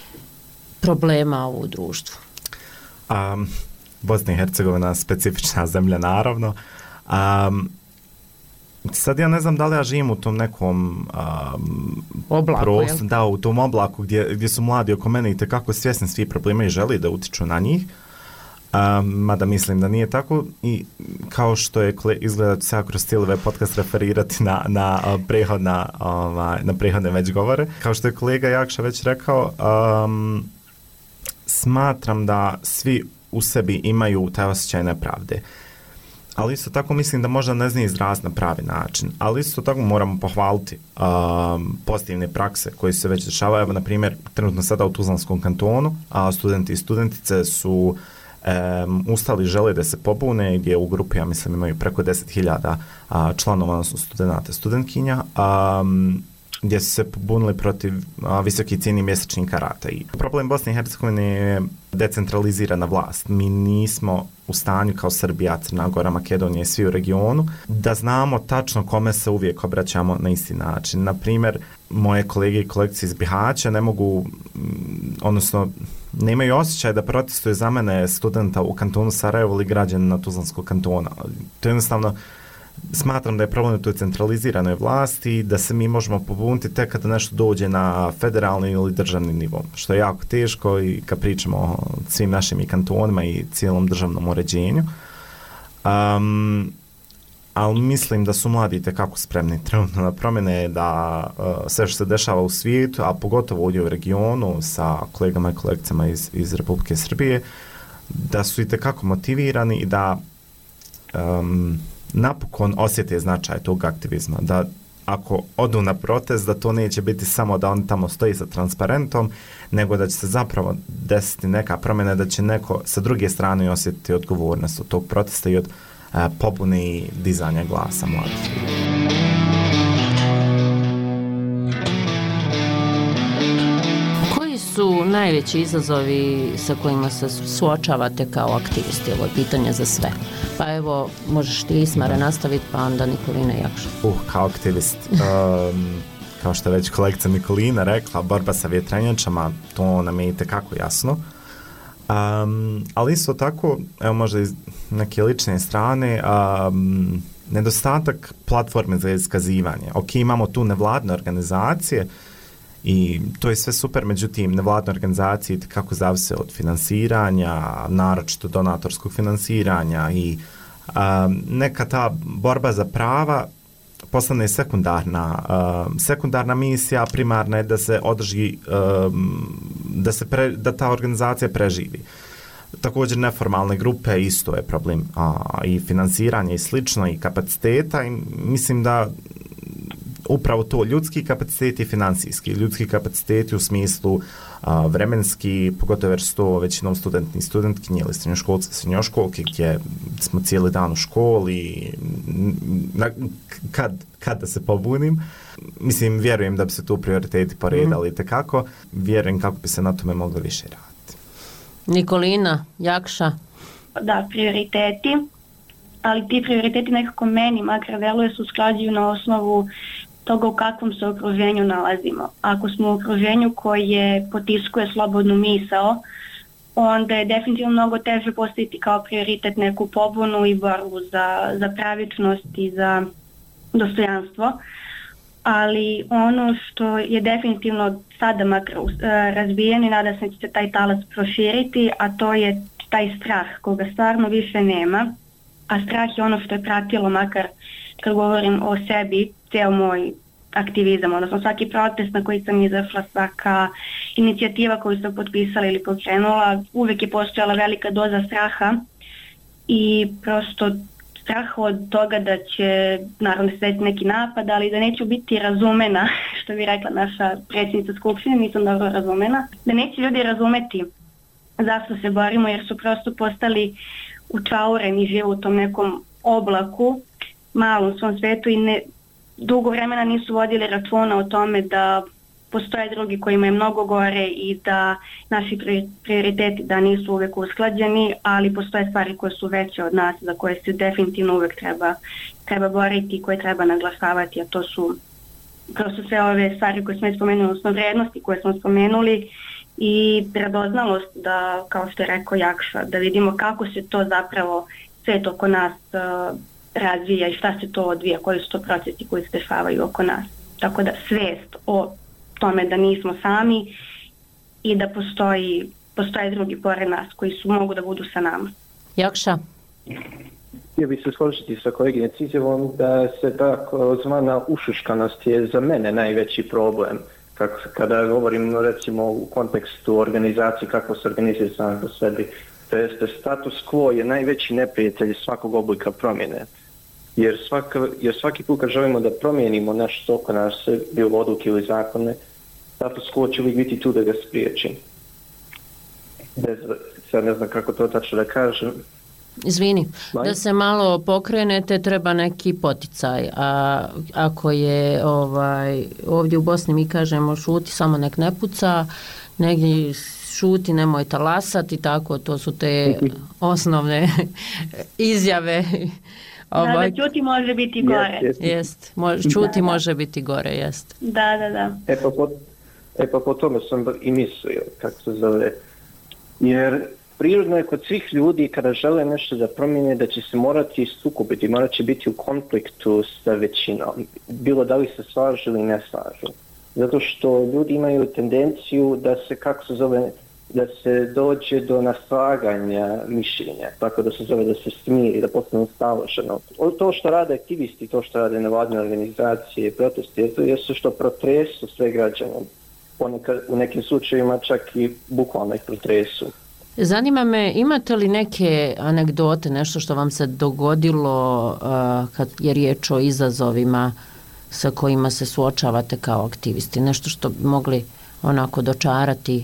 problema u društvu? Um, Bosna i Hercegovina je specifična zemlja, naravno. Um, sad ja ne znam da li ja živim u tom nekom um, oblaku, prostoru, da, u tom oblaku gdje, gdje su mladi oko mene i tekako svjesni svi problema i želi da utiču na njih, um, mada mislim da nije tako i kao što je izgleda se kroz cijeli ovaj podcast referirati na, na, prehodna, ovaj, na prehodne već govore, kao što je kolega Jakša već rekao, um, smatram da svi u sebi imaju taj osjećaj nepravde. Ali isto tako mislim da možda ne zna izraziti na pravi način. Ali isto tako moramo pohvaliti um, pozitivne prakse koje se već dešavaju. Evo, na primjer, trenutno sada u Tuzlanskom kantonu, a studenti i studentice su um, ustali, žele da se pobune, gdje u grupi, ja mislim, imaju preko deset hiljada članova, odnosno studenta, studentkinja, um, gdje su se pobunili protiv a, visoki cijeni mjesečnih karata. I problem Bosne i Hercegovine je decentralizirana vlast. Mi nismo u stanju kao Srbija, Crna Gora, Makedonija i svi u regionu da znamo tačno kome se uvijek obraćamo na isti način. Na primjer, moje kolege i kolegice iz Bihaća ne mogu, odnosno nemaju osjećaj da protestuju za mene studenta u kantonu Sarajevo ili građana na Tuzlanskog kantona. To je jednostavno smatram da je problem u toj centraliziranoj vlasti, da se mi možemo pobuniti tek kada nešto dođe na federalni ili državni nivo, što je jako teško i kad pričamo o svim našim i kantonima i cijelom državnom uređenju. Um, ali mislim da su mladi tekako spremni trenutno na promjene, da uh, sve što se dešava u svijetu, a pogotovo ovdje u regionu sa kolegama i kolegicama iz, iz Republike Srbije, da su i tekako motivirani i da um, napokon osjete značaj tog aktivizma, da ako odu na protest, da to neće biti samo da on tamo stoji sa transparentom, nego da će se zapravo desiti neka promjena, da će neko sa druge strane osjetiti odgovornost od tog protesta i od uh, pobune i dizanja glasa mladih. Su najveći izazovi sa kojima se suočavate kao aktivisti? Ovo je pitanje za sve. Pa evo, možeš ti Ismara nastaviti, pa onda Nikolina Jakša. Uh, kao aktivist. Um, kao što je već kolegica Nikolina rekla, borba sa vjetrenjačama, to nam je itekako jasno. Um, ali isto tako, evo možda iz neke lične strane, um, nedostatak platforme za iskazivanje. Ok, imamo tu nevladne organizacije, i to je sve super, međutim, nevladne organizacije kako zavise od finansiranja, naročito donatorskog finansiranja i um, neka ta borba za prava postane sekundarna. Um, sekundarna misija, primarna je da se održi, um, da, se pre, da ta organizacija preživi. Također neformalne grupe isto je problem, a, i finansiranje i slično i kapaciteta i mislim da upravo to, ljudski kapaciteti i financijski. Ljudski kapaciteti u smislu a, vremenski, pogotovo jer su to većinom studenti i studentkinje ili srednjoškolci i srednjoškolke gdje smo cijeli dan u školi, na, kad, kad da se pobunim. Mislim, vjerujem da bi se tu prioriteti poredali, mm. tekako. Vjerujem kako bi se na tome moglo više raditi. Nikolina, Jakša? Da, prioriteti, ali ti prioriteti nekako meni makar deluje se usklađuju na osnovu toga u kakvom se okruženju nalazimo. Ako smo u okruženju koje potiskuje slobodnu misao, onda je definitivno mnogo teže postaviti kao prioritet neku pobunu i borbu za, za pravičnost i za dostojanstvo. Ali ono što je definitivno sada makar razbijen i nada se da će se taj talas proširiti, a to je taj strah koga stvarno više nema. A strah je ono što je pratilo, makar kad govorim o sebi, ceo moj aktivizam, odnosno svaki protest na koji sam izašla, svaka inicijativa koju sam potpisala ili pokrenula, uvek je postojala velika doza straha i prosto strah od toga da će naravno se desiti neki napad, ali da neću biti razumena, što bi rekla naša predsjednica Skupštine, nisam dobro razumena, da neće ljudi razumeti zašto se borimo, jer su prosto postali učaureni, žive u tom nekom oblaku, malom svom svetu i ne, dugo vremena nisu vodili računa o tome da postoje drugi kojima je mnogo gore i da naši prioriteti da nisu uvek usklađeni, ali postoje stvari koje su veće od nas, za koje se definitivno uvek treba, treba boriti i koje treba naglašavati, a to su prosto sve ove stvari koje smo spomenuli, odnosno vrednosti koje smo spomenuli i predoznalost da, kao što je rekao Jakša, da vidimo kako se to zapravo svet oko nas uh, razvija i šta se to odvija, koji su to procesi koji se dešavaju oko nas. Tako da svest o tome da nismo sami i da postoji, postoje drugi pored nas koji su mogu da budu sa nama. Jakša? Ja bih se složiti sa koleginicom izjavom da se tako zvana ušuškanost je za mene najveći problem. Kako, kada govorim recimo u kontekstu organizacije, kako se organizuje sam po sebi, to jeste status quo je najveći neprijatelj svakog oblika promjene. Jer, svaka, jer svaki put kad želimo da promijenimo nešto oko nas, bilo odluke ili zakone, status quo će uvijek biti tu da ga spriječi. Bez, sad ne znam kako to tačno da kažem. Izvini, da se malo pokrenete treba neki poticaj, a ako je ovaj, ovdje u Bosni mi kažemo šuti, samo nek ne puca, negdje šuti, nemoj talasati, tako, to su te osnovne izjave. Ovaj, da, da čuti može biti gore. Jest, jest. Mož, čuti da, može biti gore, jest. Da, da, da. E pa po, e pa po tome sam i mislio, kako se zove, jer prirodno je kod svih ljudi kada žele nešto da promijene da će se morati sukobiti, morat će biti u konfliktu sa većinom, bilo da li se slažu ili ne slažu. Zato što ljudi imaju tendenciju da se, kako se zove, da se dođe do naslaganja mišljenja, tako da se zove da se smiri, da postane staloženo. To što rade aktivisti, to što rade nevladine organizacije, protesti, to je što protresu sve građane. Ponekad, u nekim slučajevima čak i bukvalno ih protresu. Zanima me, imate li neke anegdote, nešto što vam se dogodilo uh, kad je riječ o izazovima sa kojima se suočavate kao aktivisti? Nešto što bi mogli onako dočarati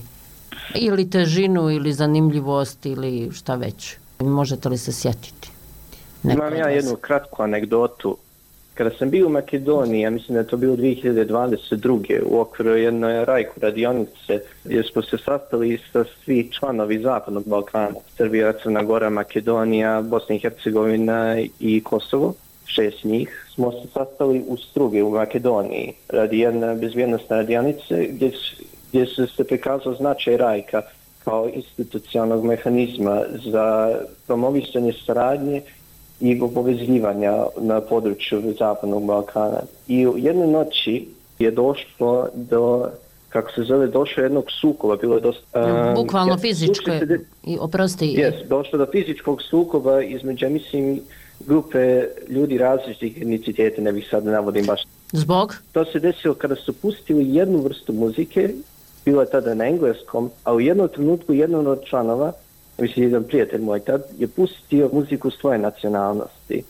ili težinu ili zanimljivost ili šta već? Možete li se sjetiti? Imam ja jednu kratku anegdotu. Kada sam bio u Makedoniji, ja mislim da je to bilo dvije hiljade dvadeset druge u okviru jedne rajku radionice, gdje smo se sastali sa svi članovi Zapadnog Balkana, Srbija, Crna Gora, Makedonija, Bosna i Hercegovina i Kosovo, šest njih, smo se sastali u Struge u Makedoniji radi jedne bezbjednostne radionice gdje, gdje se, se prikazao značaj rajka kao institucionalnog mehanizma za promovisanje saradnje i povezivanja na području Zapadnog Balkana. I u jednoj noći je došlo do, kako se zove, došlo jednog sukoba, bilo je dosta... Um, Bukvalno fizičko, i oprosti... Jes, došlo do fizičkog sukoba između, mislim, grupe ljudi različitih etniciteta, ne bih sad navodim baš. Zbog? To se desilo kada su pustili jednu vrstu muzike, bilo je tada na engleskom, a u jednom trenutku jednom od članova, mislim, jedan prijatelj moj tad, je pustio muziku svoje nacionalnosti.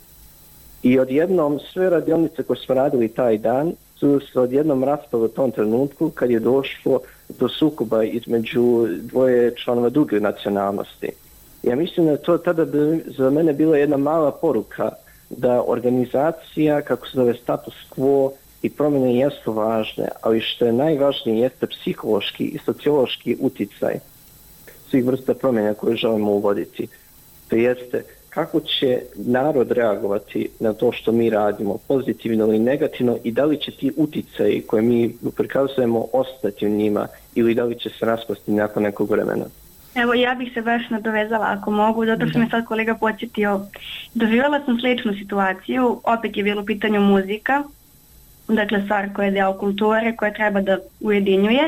I odjednom sve radionice koje smo radili taj dan su se odjednom raspali u tom trenutku kad je došlo do sukoba između dvoje članova druge nacionalnosti. Ja mislim da to tada bi za mene bila jedna mala poruka da organizacija, kako se zove, status quo i promjene jesu važne, ali što je najvažnije jeste psihološki i sociološki uticaj svih vrsta promjena koje želimo uvoditi. To jeste kako će narod reagovati na to što mi radimo, pozitivno ili negativno, i da li će ti uticaji koje mi prikazujemo ostati u njima ili da li će se raspasti nakon nekog vremena. Evo, ja bih se baš nadovezala ako mogu, zato što me sad kolega podsjetio. Doživjela sam sličnu situaciju, opet je bilo u pitanju muzika, dakle stvar koja je deo kulture, koja treba da ujedinjuje.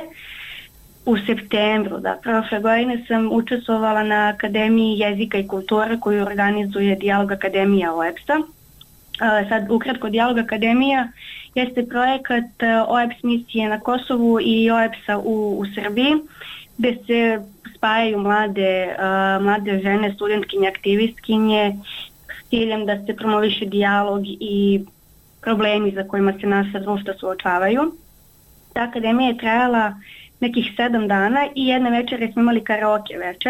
U septembru, da, prošle godine sam učestvovala na Akademiji jezika i kulture koju organizuje Dijalog Akademija O E P S-a. Sad, ukratko, Dijalog Akademija jeste projekat O E P S misije na Kosovu i O E P S-a u, u Srbiji, gde se spajaju mlade, uh, mlade žene, studentkinje, aktivistkinje, s ciljem da se promoviše dijalog i problemi za kojima se naša društva suočavaju. Ta akademija je trajala nekih sedam dana i jedne večere smo imali karaoke veče,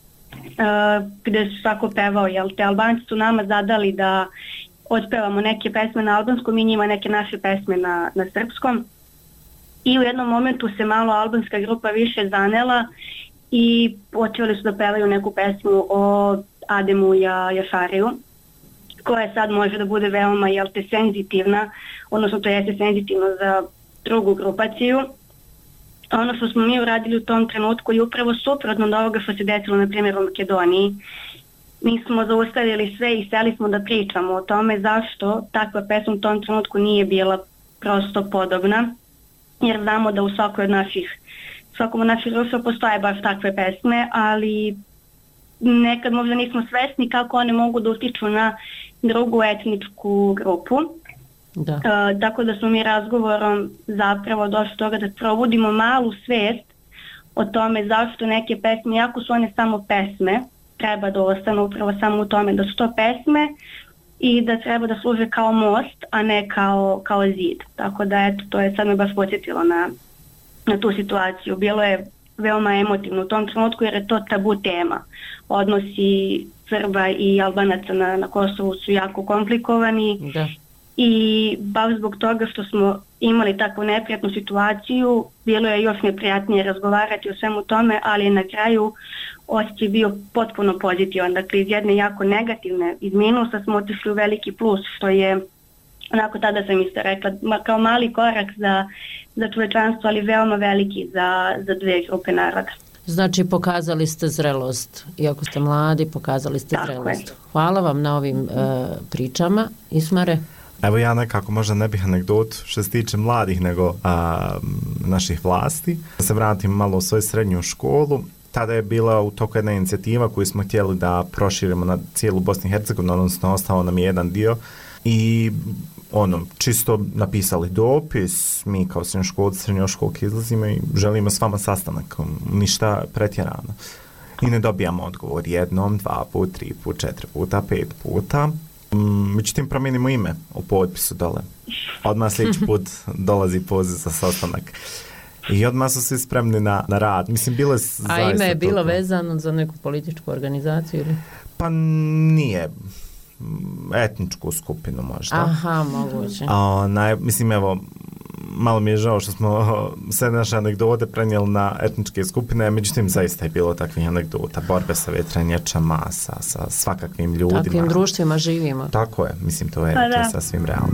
uh, gde su svako pevao, jel te Albanci su nama zadali da otpevamo neke pesme na albanskom i njima neke naše pesme na, na srpskom. I u jednom momentu se malo albanska grupa više zanela i počeli su da pevaju neku pesmu o Ademu ja, Jašariju, koja sad može da bude veoma, jel te, senzitivna, odnosno to jeste senzitivno za drugu grupaciju. Ono što smo mi uradili u tom trenutku je upravo suprotno od ovoga što se desilo na primjer u Makedoniji. Mi smo zaustavili sve i seli smo da pričamo o tome zašto takva pesma u tom trenutku nije bila prosto podobna, jer znamo da u svakoj od naših, svakom od naših društva postoje baš takve pesme, ali nekad možda nismo svesni kako one mogu da utiču na drugu etničku grupu. Da. Uh, tako da smo mi razgovorom zapravo došli do toga da probudimo malu svest o tome zašto neke pesme, iako su one samo pesme, treba da ostanu upravo samo u tome da su to pesme i da treba da služe kao most, a ne kao, kao zid. Tako da eto, to je sad me baš podsjetilo na, na tu situaciju. Bilo je veoma emotivno u tom trenutku jer je to tabu tema. Odnosi Srba i Albanaca na, na Kosovu su jako komplikovani. Da. I baš zbog toga što smo imali takvu neprijatnu situaciju, bilo je još neprijatnije razgovarati o svemu tome, ali na kraju osjećaj bio potpuno pozitivan. Dakle, iz jedne jako negativne, iz minusa smo otišli u veliki plus, što je, onako tada sam isto rekla, kao mali korak za, za čovečanstvo, ali veoma veliki za, za dve grupe naroda. Znači, pokazali ste zrelost. Iako ste mladi, pokazali ste Tako zrelost. Je. Hvala vam na ovim uh, pričama. Ismare? Evo ja nekako možda ne bih anegdotu što se tiče mladih nego a, naših vlasti. Da se vratim malo u svoju srednju školu. Tada je bila u toku jedna inicijativa koju smo htjeli da proširimo na cijelu Bosnu i Hercegovinu, odnosno ostao nam je jedan dio. I ono, čisto napisali dopis, mi kao srednjoškolci, srednjoškolke izlazimo i želimo s vama sastanak, ništa pretjerano. I ne dobijamo odgovor jednom, dva put, tri put, četiri puta, pet puta. Međutim, promijenimo ime u potpisu dole. Odmah sljedeći put dolazi poziv za sastanak. I odmah su svi spremni na, na rad. Mislim, bilo je zaista... A ime je bilo toliko vezano za neku političku organizaciju ili? Pa nije. Etničku skupinu možda. Aha, moguće. A, naj, mislim, evo, malo mi je žao što smo sve naše anegdote prenijeli na etničke skupine, međutim, zaista je bilo takvih anegdota, borbe sa vjetrenjačama, sa, sa svakakvim ljudima. Takvim društvima živimo. Tako je, mislim, to je, Pa to je da. sasvim realno.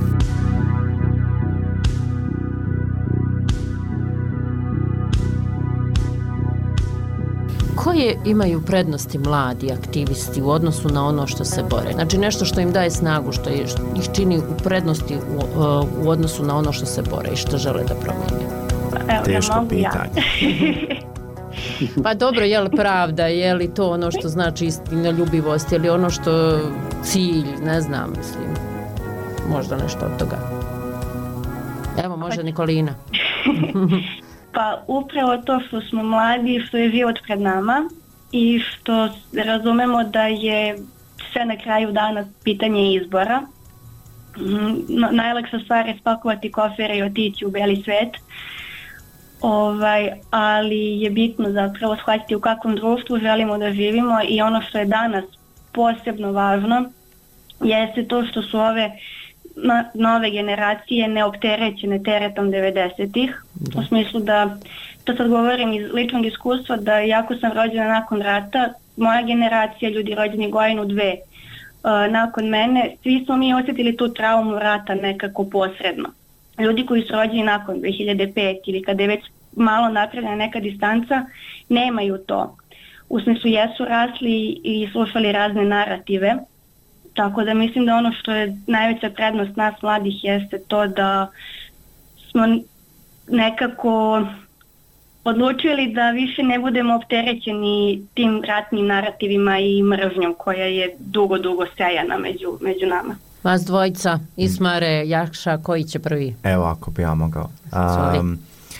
Koje imaju prednosti mladi aktivisti u odnosu na ono što se bore? Znači nešto što im daje snagu, što ih čini u prednosti u, u odnosu na ono što se bore i što žele da promijene. Evo, Teško ja mogu pitanje. Ja. Pa dobro, je li pravda, je li to ono što znači istinoljubivost, je li ono što cilj, ne znam, mislim, možda nešto od toga. Evo, može Nikolina. Pa upravo to što smo mladi, što je život pred nama i što razumemo da je sve na kraju dana pitanje izbora. No, najlakša stvar je spakovati kofere i otići u beli svet. Ovaj, ali je bitno zapravo shvatiti u kakvom društvu želimo da živimo i ono što je danas posebno važno jeste to što su ove no, nove generacije neopterećene teretom devedesetih. U smislu da, to sad govorim iz ličnog iskustva, da jako sam rođena nakon rata, moja generacija, ljudi rođeni godinu dve, uh, nakon mene, svi smo mi osjetili tu traumu rata nekako posredno. Ljudi koji su rođeni nakon dve hiljade pete ili kada je već malo napravljena neka distanca, nemaju to. U smislu jesu rasli i slušali razne narative, tako da mislim da ono što je najveća prednost nas mladih jeste to da smo nekako odlučili da više ne budemo opterećeni tim ratnim narativima i mržnjom koja je dugo, dugo sejana među, među nama. Vas dvojica, Ismare, Jakša, koji će prvi? Evo, ako bi ja mogao. Um,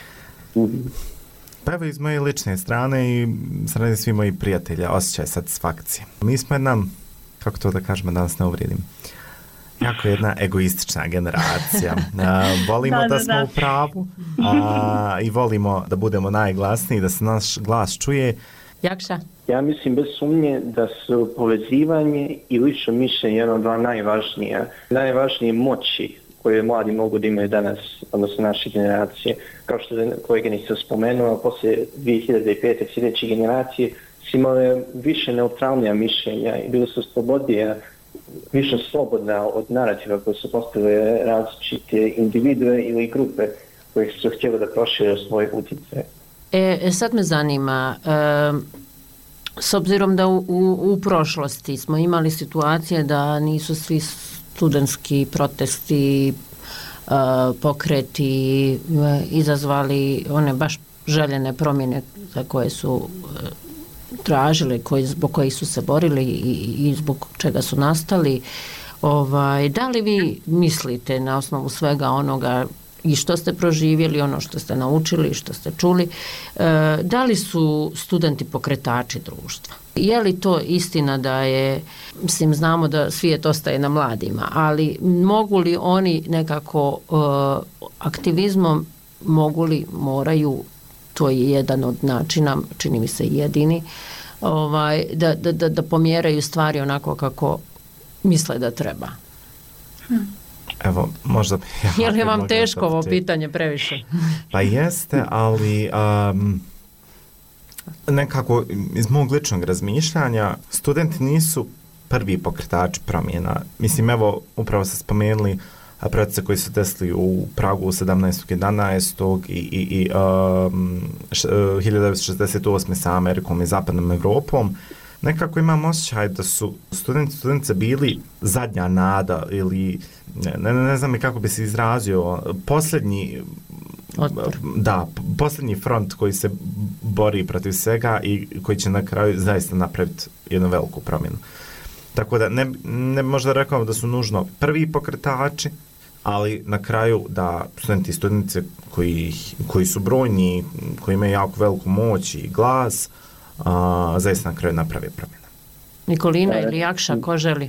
pa evo iz moje lične strane i strane svi moji prijatelja, osjećaj satisfakcije. Mi smo jedna, kako to da kažemo, da nas ne uvrijedim, jako jedna egoistična generacija. Uh, volimo da, da, da smo da. u pravu a, i volimo da budemo najglasniji, da se naš glas čuje. Jakša? Ja mislim bez sumnje da su povezivanje i lično mišljenje jedno od dva najvažnije, najvažnije moći koje mladi mogu da imaju danas, odnosno naše generacije. Kao što je koleginica spomenula, poslije dvije hiljade pete sljedeće generacije su imale više neutralnija mišljenja i bili su slobodnije, više slobodna od narativa koje su postavile različite individue ili grupe koje su htjeli da prošire svoje utjece. E, sad me zanima, e, s obzirom da u, u, u prošlosti smo imali situacije da nisu svi studentski protesti, e, pokreti e, izazvali one baš željene promjene za koje su e, tražili, koji, zbog kojih su se borili i, i zbog čega su nastali. Ovaj, da li vi mislite na osnovu svega onoga i što ste proživjeli, ono što ste naučili, što ste čuli, e, da li su studenti pokretači društva? Je li to istina da je, mislim, znamo da svijet ostaje na mladima, ali mogu li oni nekako e, aktivizmom, mogu li, moraju, to je jedan od načina, čini mi se jedini, ovaj, da, da, da, da pomjeraju stvari onako kako misle da treba? Hm. Evo, možda... Ja, je li vam teško ovo pitanje previše? Pa jeste, ali um, nekako iz mog ličnog razmišljanja studenti nisu prvi pokretač promjena. Mislim, evo, upravo ste spomenuli procese koji su desili u Pragu sedamnaestog jedanaestog i, i, i um, hiljadu devetsto šezdeset osme sa Amerikom i Zapadnom Evropom, nekako imam osjećaj da su studenti studentice bili zadnja nada ili ne, ne znam kako bi se izrazio, posljednji otpor. Da, posljednji front koji se bori protiv svega i koji će na kraju zaista napraviti jednu veliku promjenu. Tako da ne, ne možda rekao da su nužno prvi pokretači, ali na kraju da studenti i studentice koji, koji su brojni, koji imaju jako veliku moć i glas, a, zaista na kraju naprave promjene. Nikolina ili Jakša, ko želi?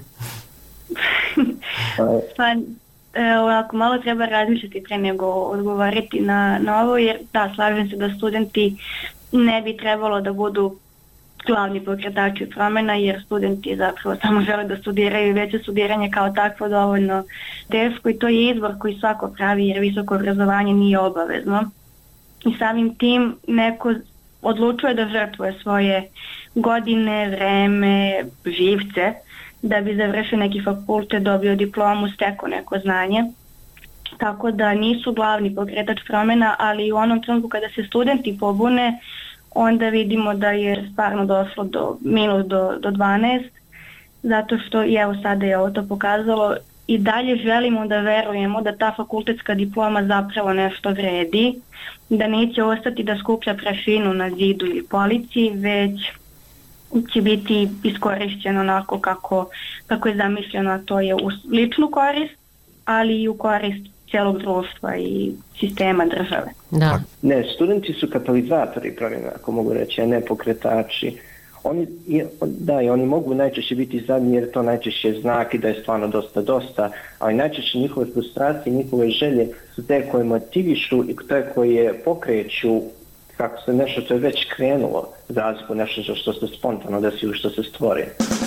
Pa, ovako, malo treba razmišljati pre nego odgovarati na, na ovo, jer da, slažem se da studenti ne bi trebalo da budu glavni pokretači promjena, jer studenti zapravo samo žele da studiraju i već je studiranje kao takvo dovoljno teško i to je izbor koji svako pravi, jer visoko obrazovanje nije obavezno. I samim tim neko odlučuje da žrtvuje svoje godine, vreme, živce, da bi završio neki fakultet, dobio diplomu, stekao neko znanje. Tako da nisu glavni pokretač promjena, ali u onom trenutku kada se studenti pobune, onda vidimo da je stvarno došlo do minus do, do dvanaest, zato što i evo sada je ovo to pokazalo i dalje želimo da verujemo da ta fakultetska diploma zapravo nešto vredi, da neće ostati da skuplja prašinu na zidu ili polici, već će biti iskorišćeno onako kako, kako je zamišljeno, a to je u ličnu korist, ali i u korist cijelog društva i sistema države. Da. Ne, studenti su katalizatori promjena, ako mogu reći, a ne pokretači. Oni, da, i oni mogu najčešće biti zadnji jer to najčešće je znak i da je stvarno dosta dosta, ali najčešće njihove frustracije, njihove želje su te koje motivišu i te koje pokreću kako se nešto što je već krenulo, razliku nešto što se spontano desi ili što se stvori.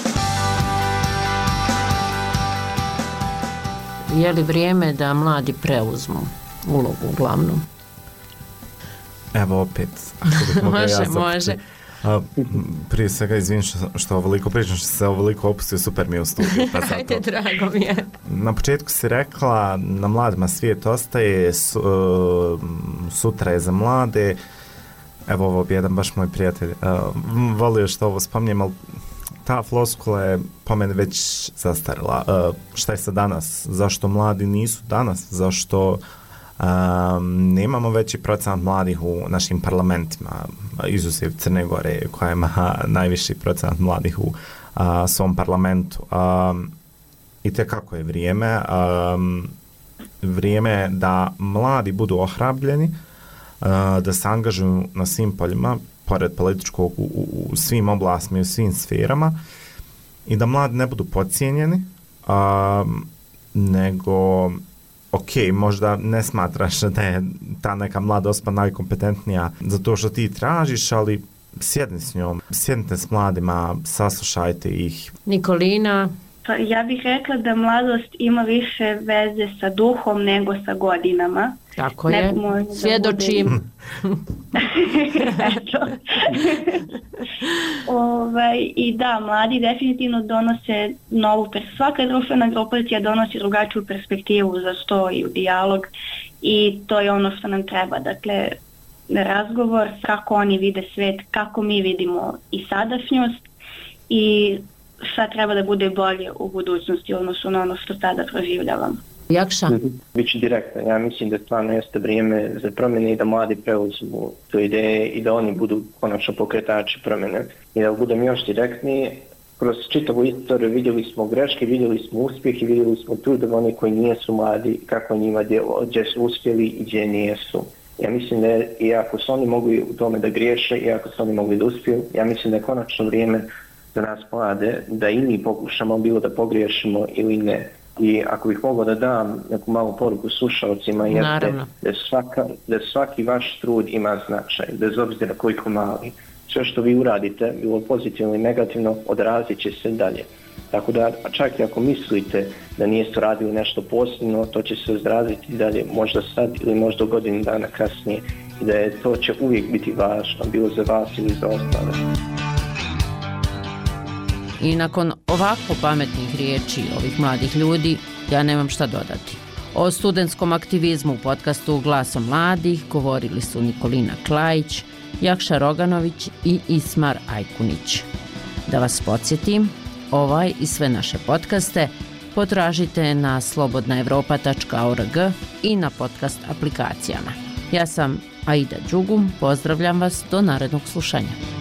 Je li vrijeme da mladi preuzmu ulogu glavnu? Evo opet. Može, ja može. A, prije svega izvim što, što ovoliko pričam, što se ovoliko opustio, super mi je u studiju. Pa Ajde, drago mi je. Na početku si rekla, na mladima svijet ostaje, su, uh, sutra je za mlade. Evo ovo bi jedan baš moj prijatelj. Uh, volio što ovo spominjem, ali ta floskula je po mene već zastarila. Uh, šta je sa danas? Zašto mladi nisu danas? Zašto um, nemamo veći procent mladih u našim parlamentima, izuzev Crne Gore koja ima najviši procent mladih u uh, svom parlamentu? Um, I tekako je vrijeme. Um, vrijeme je da mladi budu ohrabljeni, uh, da se angažuju na svim poljima, pored političkog u, u, u svim oblastima i u svim sferama i da mladi ne budu podcijenjeni, um, nego ok, možda ne smatraš da je ta neka mlada osoba najkompetentnija za to što ti tražiš, ali sjedni s njom, sjednite s mladima, saslušajte ih. Nikolina? Pa ja bih rekla da mladost ima više veze sa duhom nego sa godinama. Tako je, svjedočim. Eto. ovaj, I da, mladi definitivno donose novu, svaka društvena grupacija donosi drugačiju perspektivu za sto i u dijalog i to je ono što nam treba. Dakle, razgovor kako oni vide svet, kako mi vidimo i sadašnjost i šta treba da bude bolje u budućnosti odnosno na ono što sada proživljavamo. Jakša? Biću direktan, ja mislim da stvarno jeste vrijeme za promjene i da mladi preuzmu tu ideje i da oni budu konačno pokretači promjene. I da budem još direktniji, kroz čitavu istoriju vidjeli smo greške, vidjeli smo uspjeh i vidjeli smo trud oni koji nijesu mladi, kako njima djelo, gdje su uspjeli i gdje nijesu. Ja mislim da je, iako su oni mogli u tome da griješe, iako su oni mogli da uspiju, ja mislim da je konačno vrijeme za nas mlade da i mi pokušamo bilo da pogriješimo ili ne. I ako bih mogao da dam neku malu poruku slušalcima, jeste da, svaka, da svaki vaš trud ima značaj, bez obzira koliko mali. Sve što vi uradite, bilo pozitivno ili negativno, odrazit će se dalje. Tako da, čak i ako mislite da niste radili nešto posebno, to će se odraziti dalje, možda sad ili možda godinu dana kasnije. I da je, to će uvijek biti važno, bilo za vas ili za ostale. I nakon ovako pametnih riječi ovih mladih ljudi, ja nemam šta dodati. O studentskom aktivizmu u podcastu Glasom mladih govorili su Nikolina Klajić, Jakša Roganović i Ismar Ajkunić. Da vas podsjetim, ovaj i sve naše podcaste potražite na slobodna evropa tačka org i na podcast aplikacijama. Ja sam Aida Đugum, pozdravljam vas do narednog slušanja.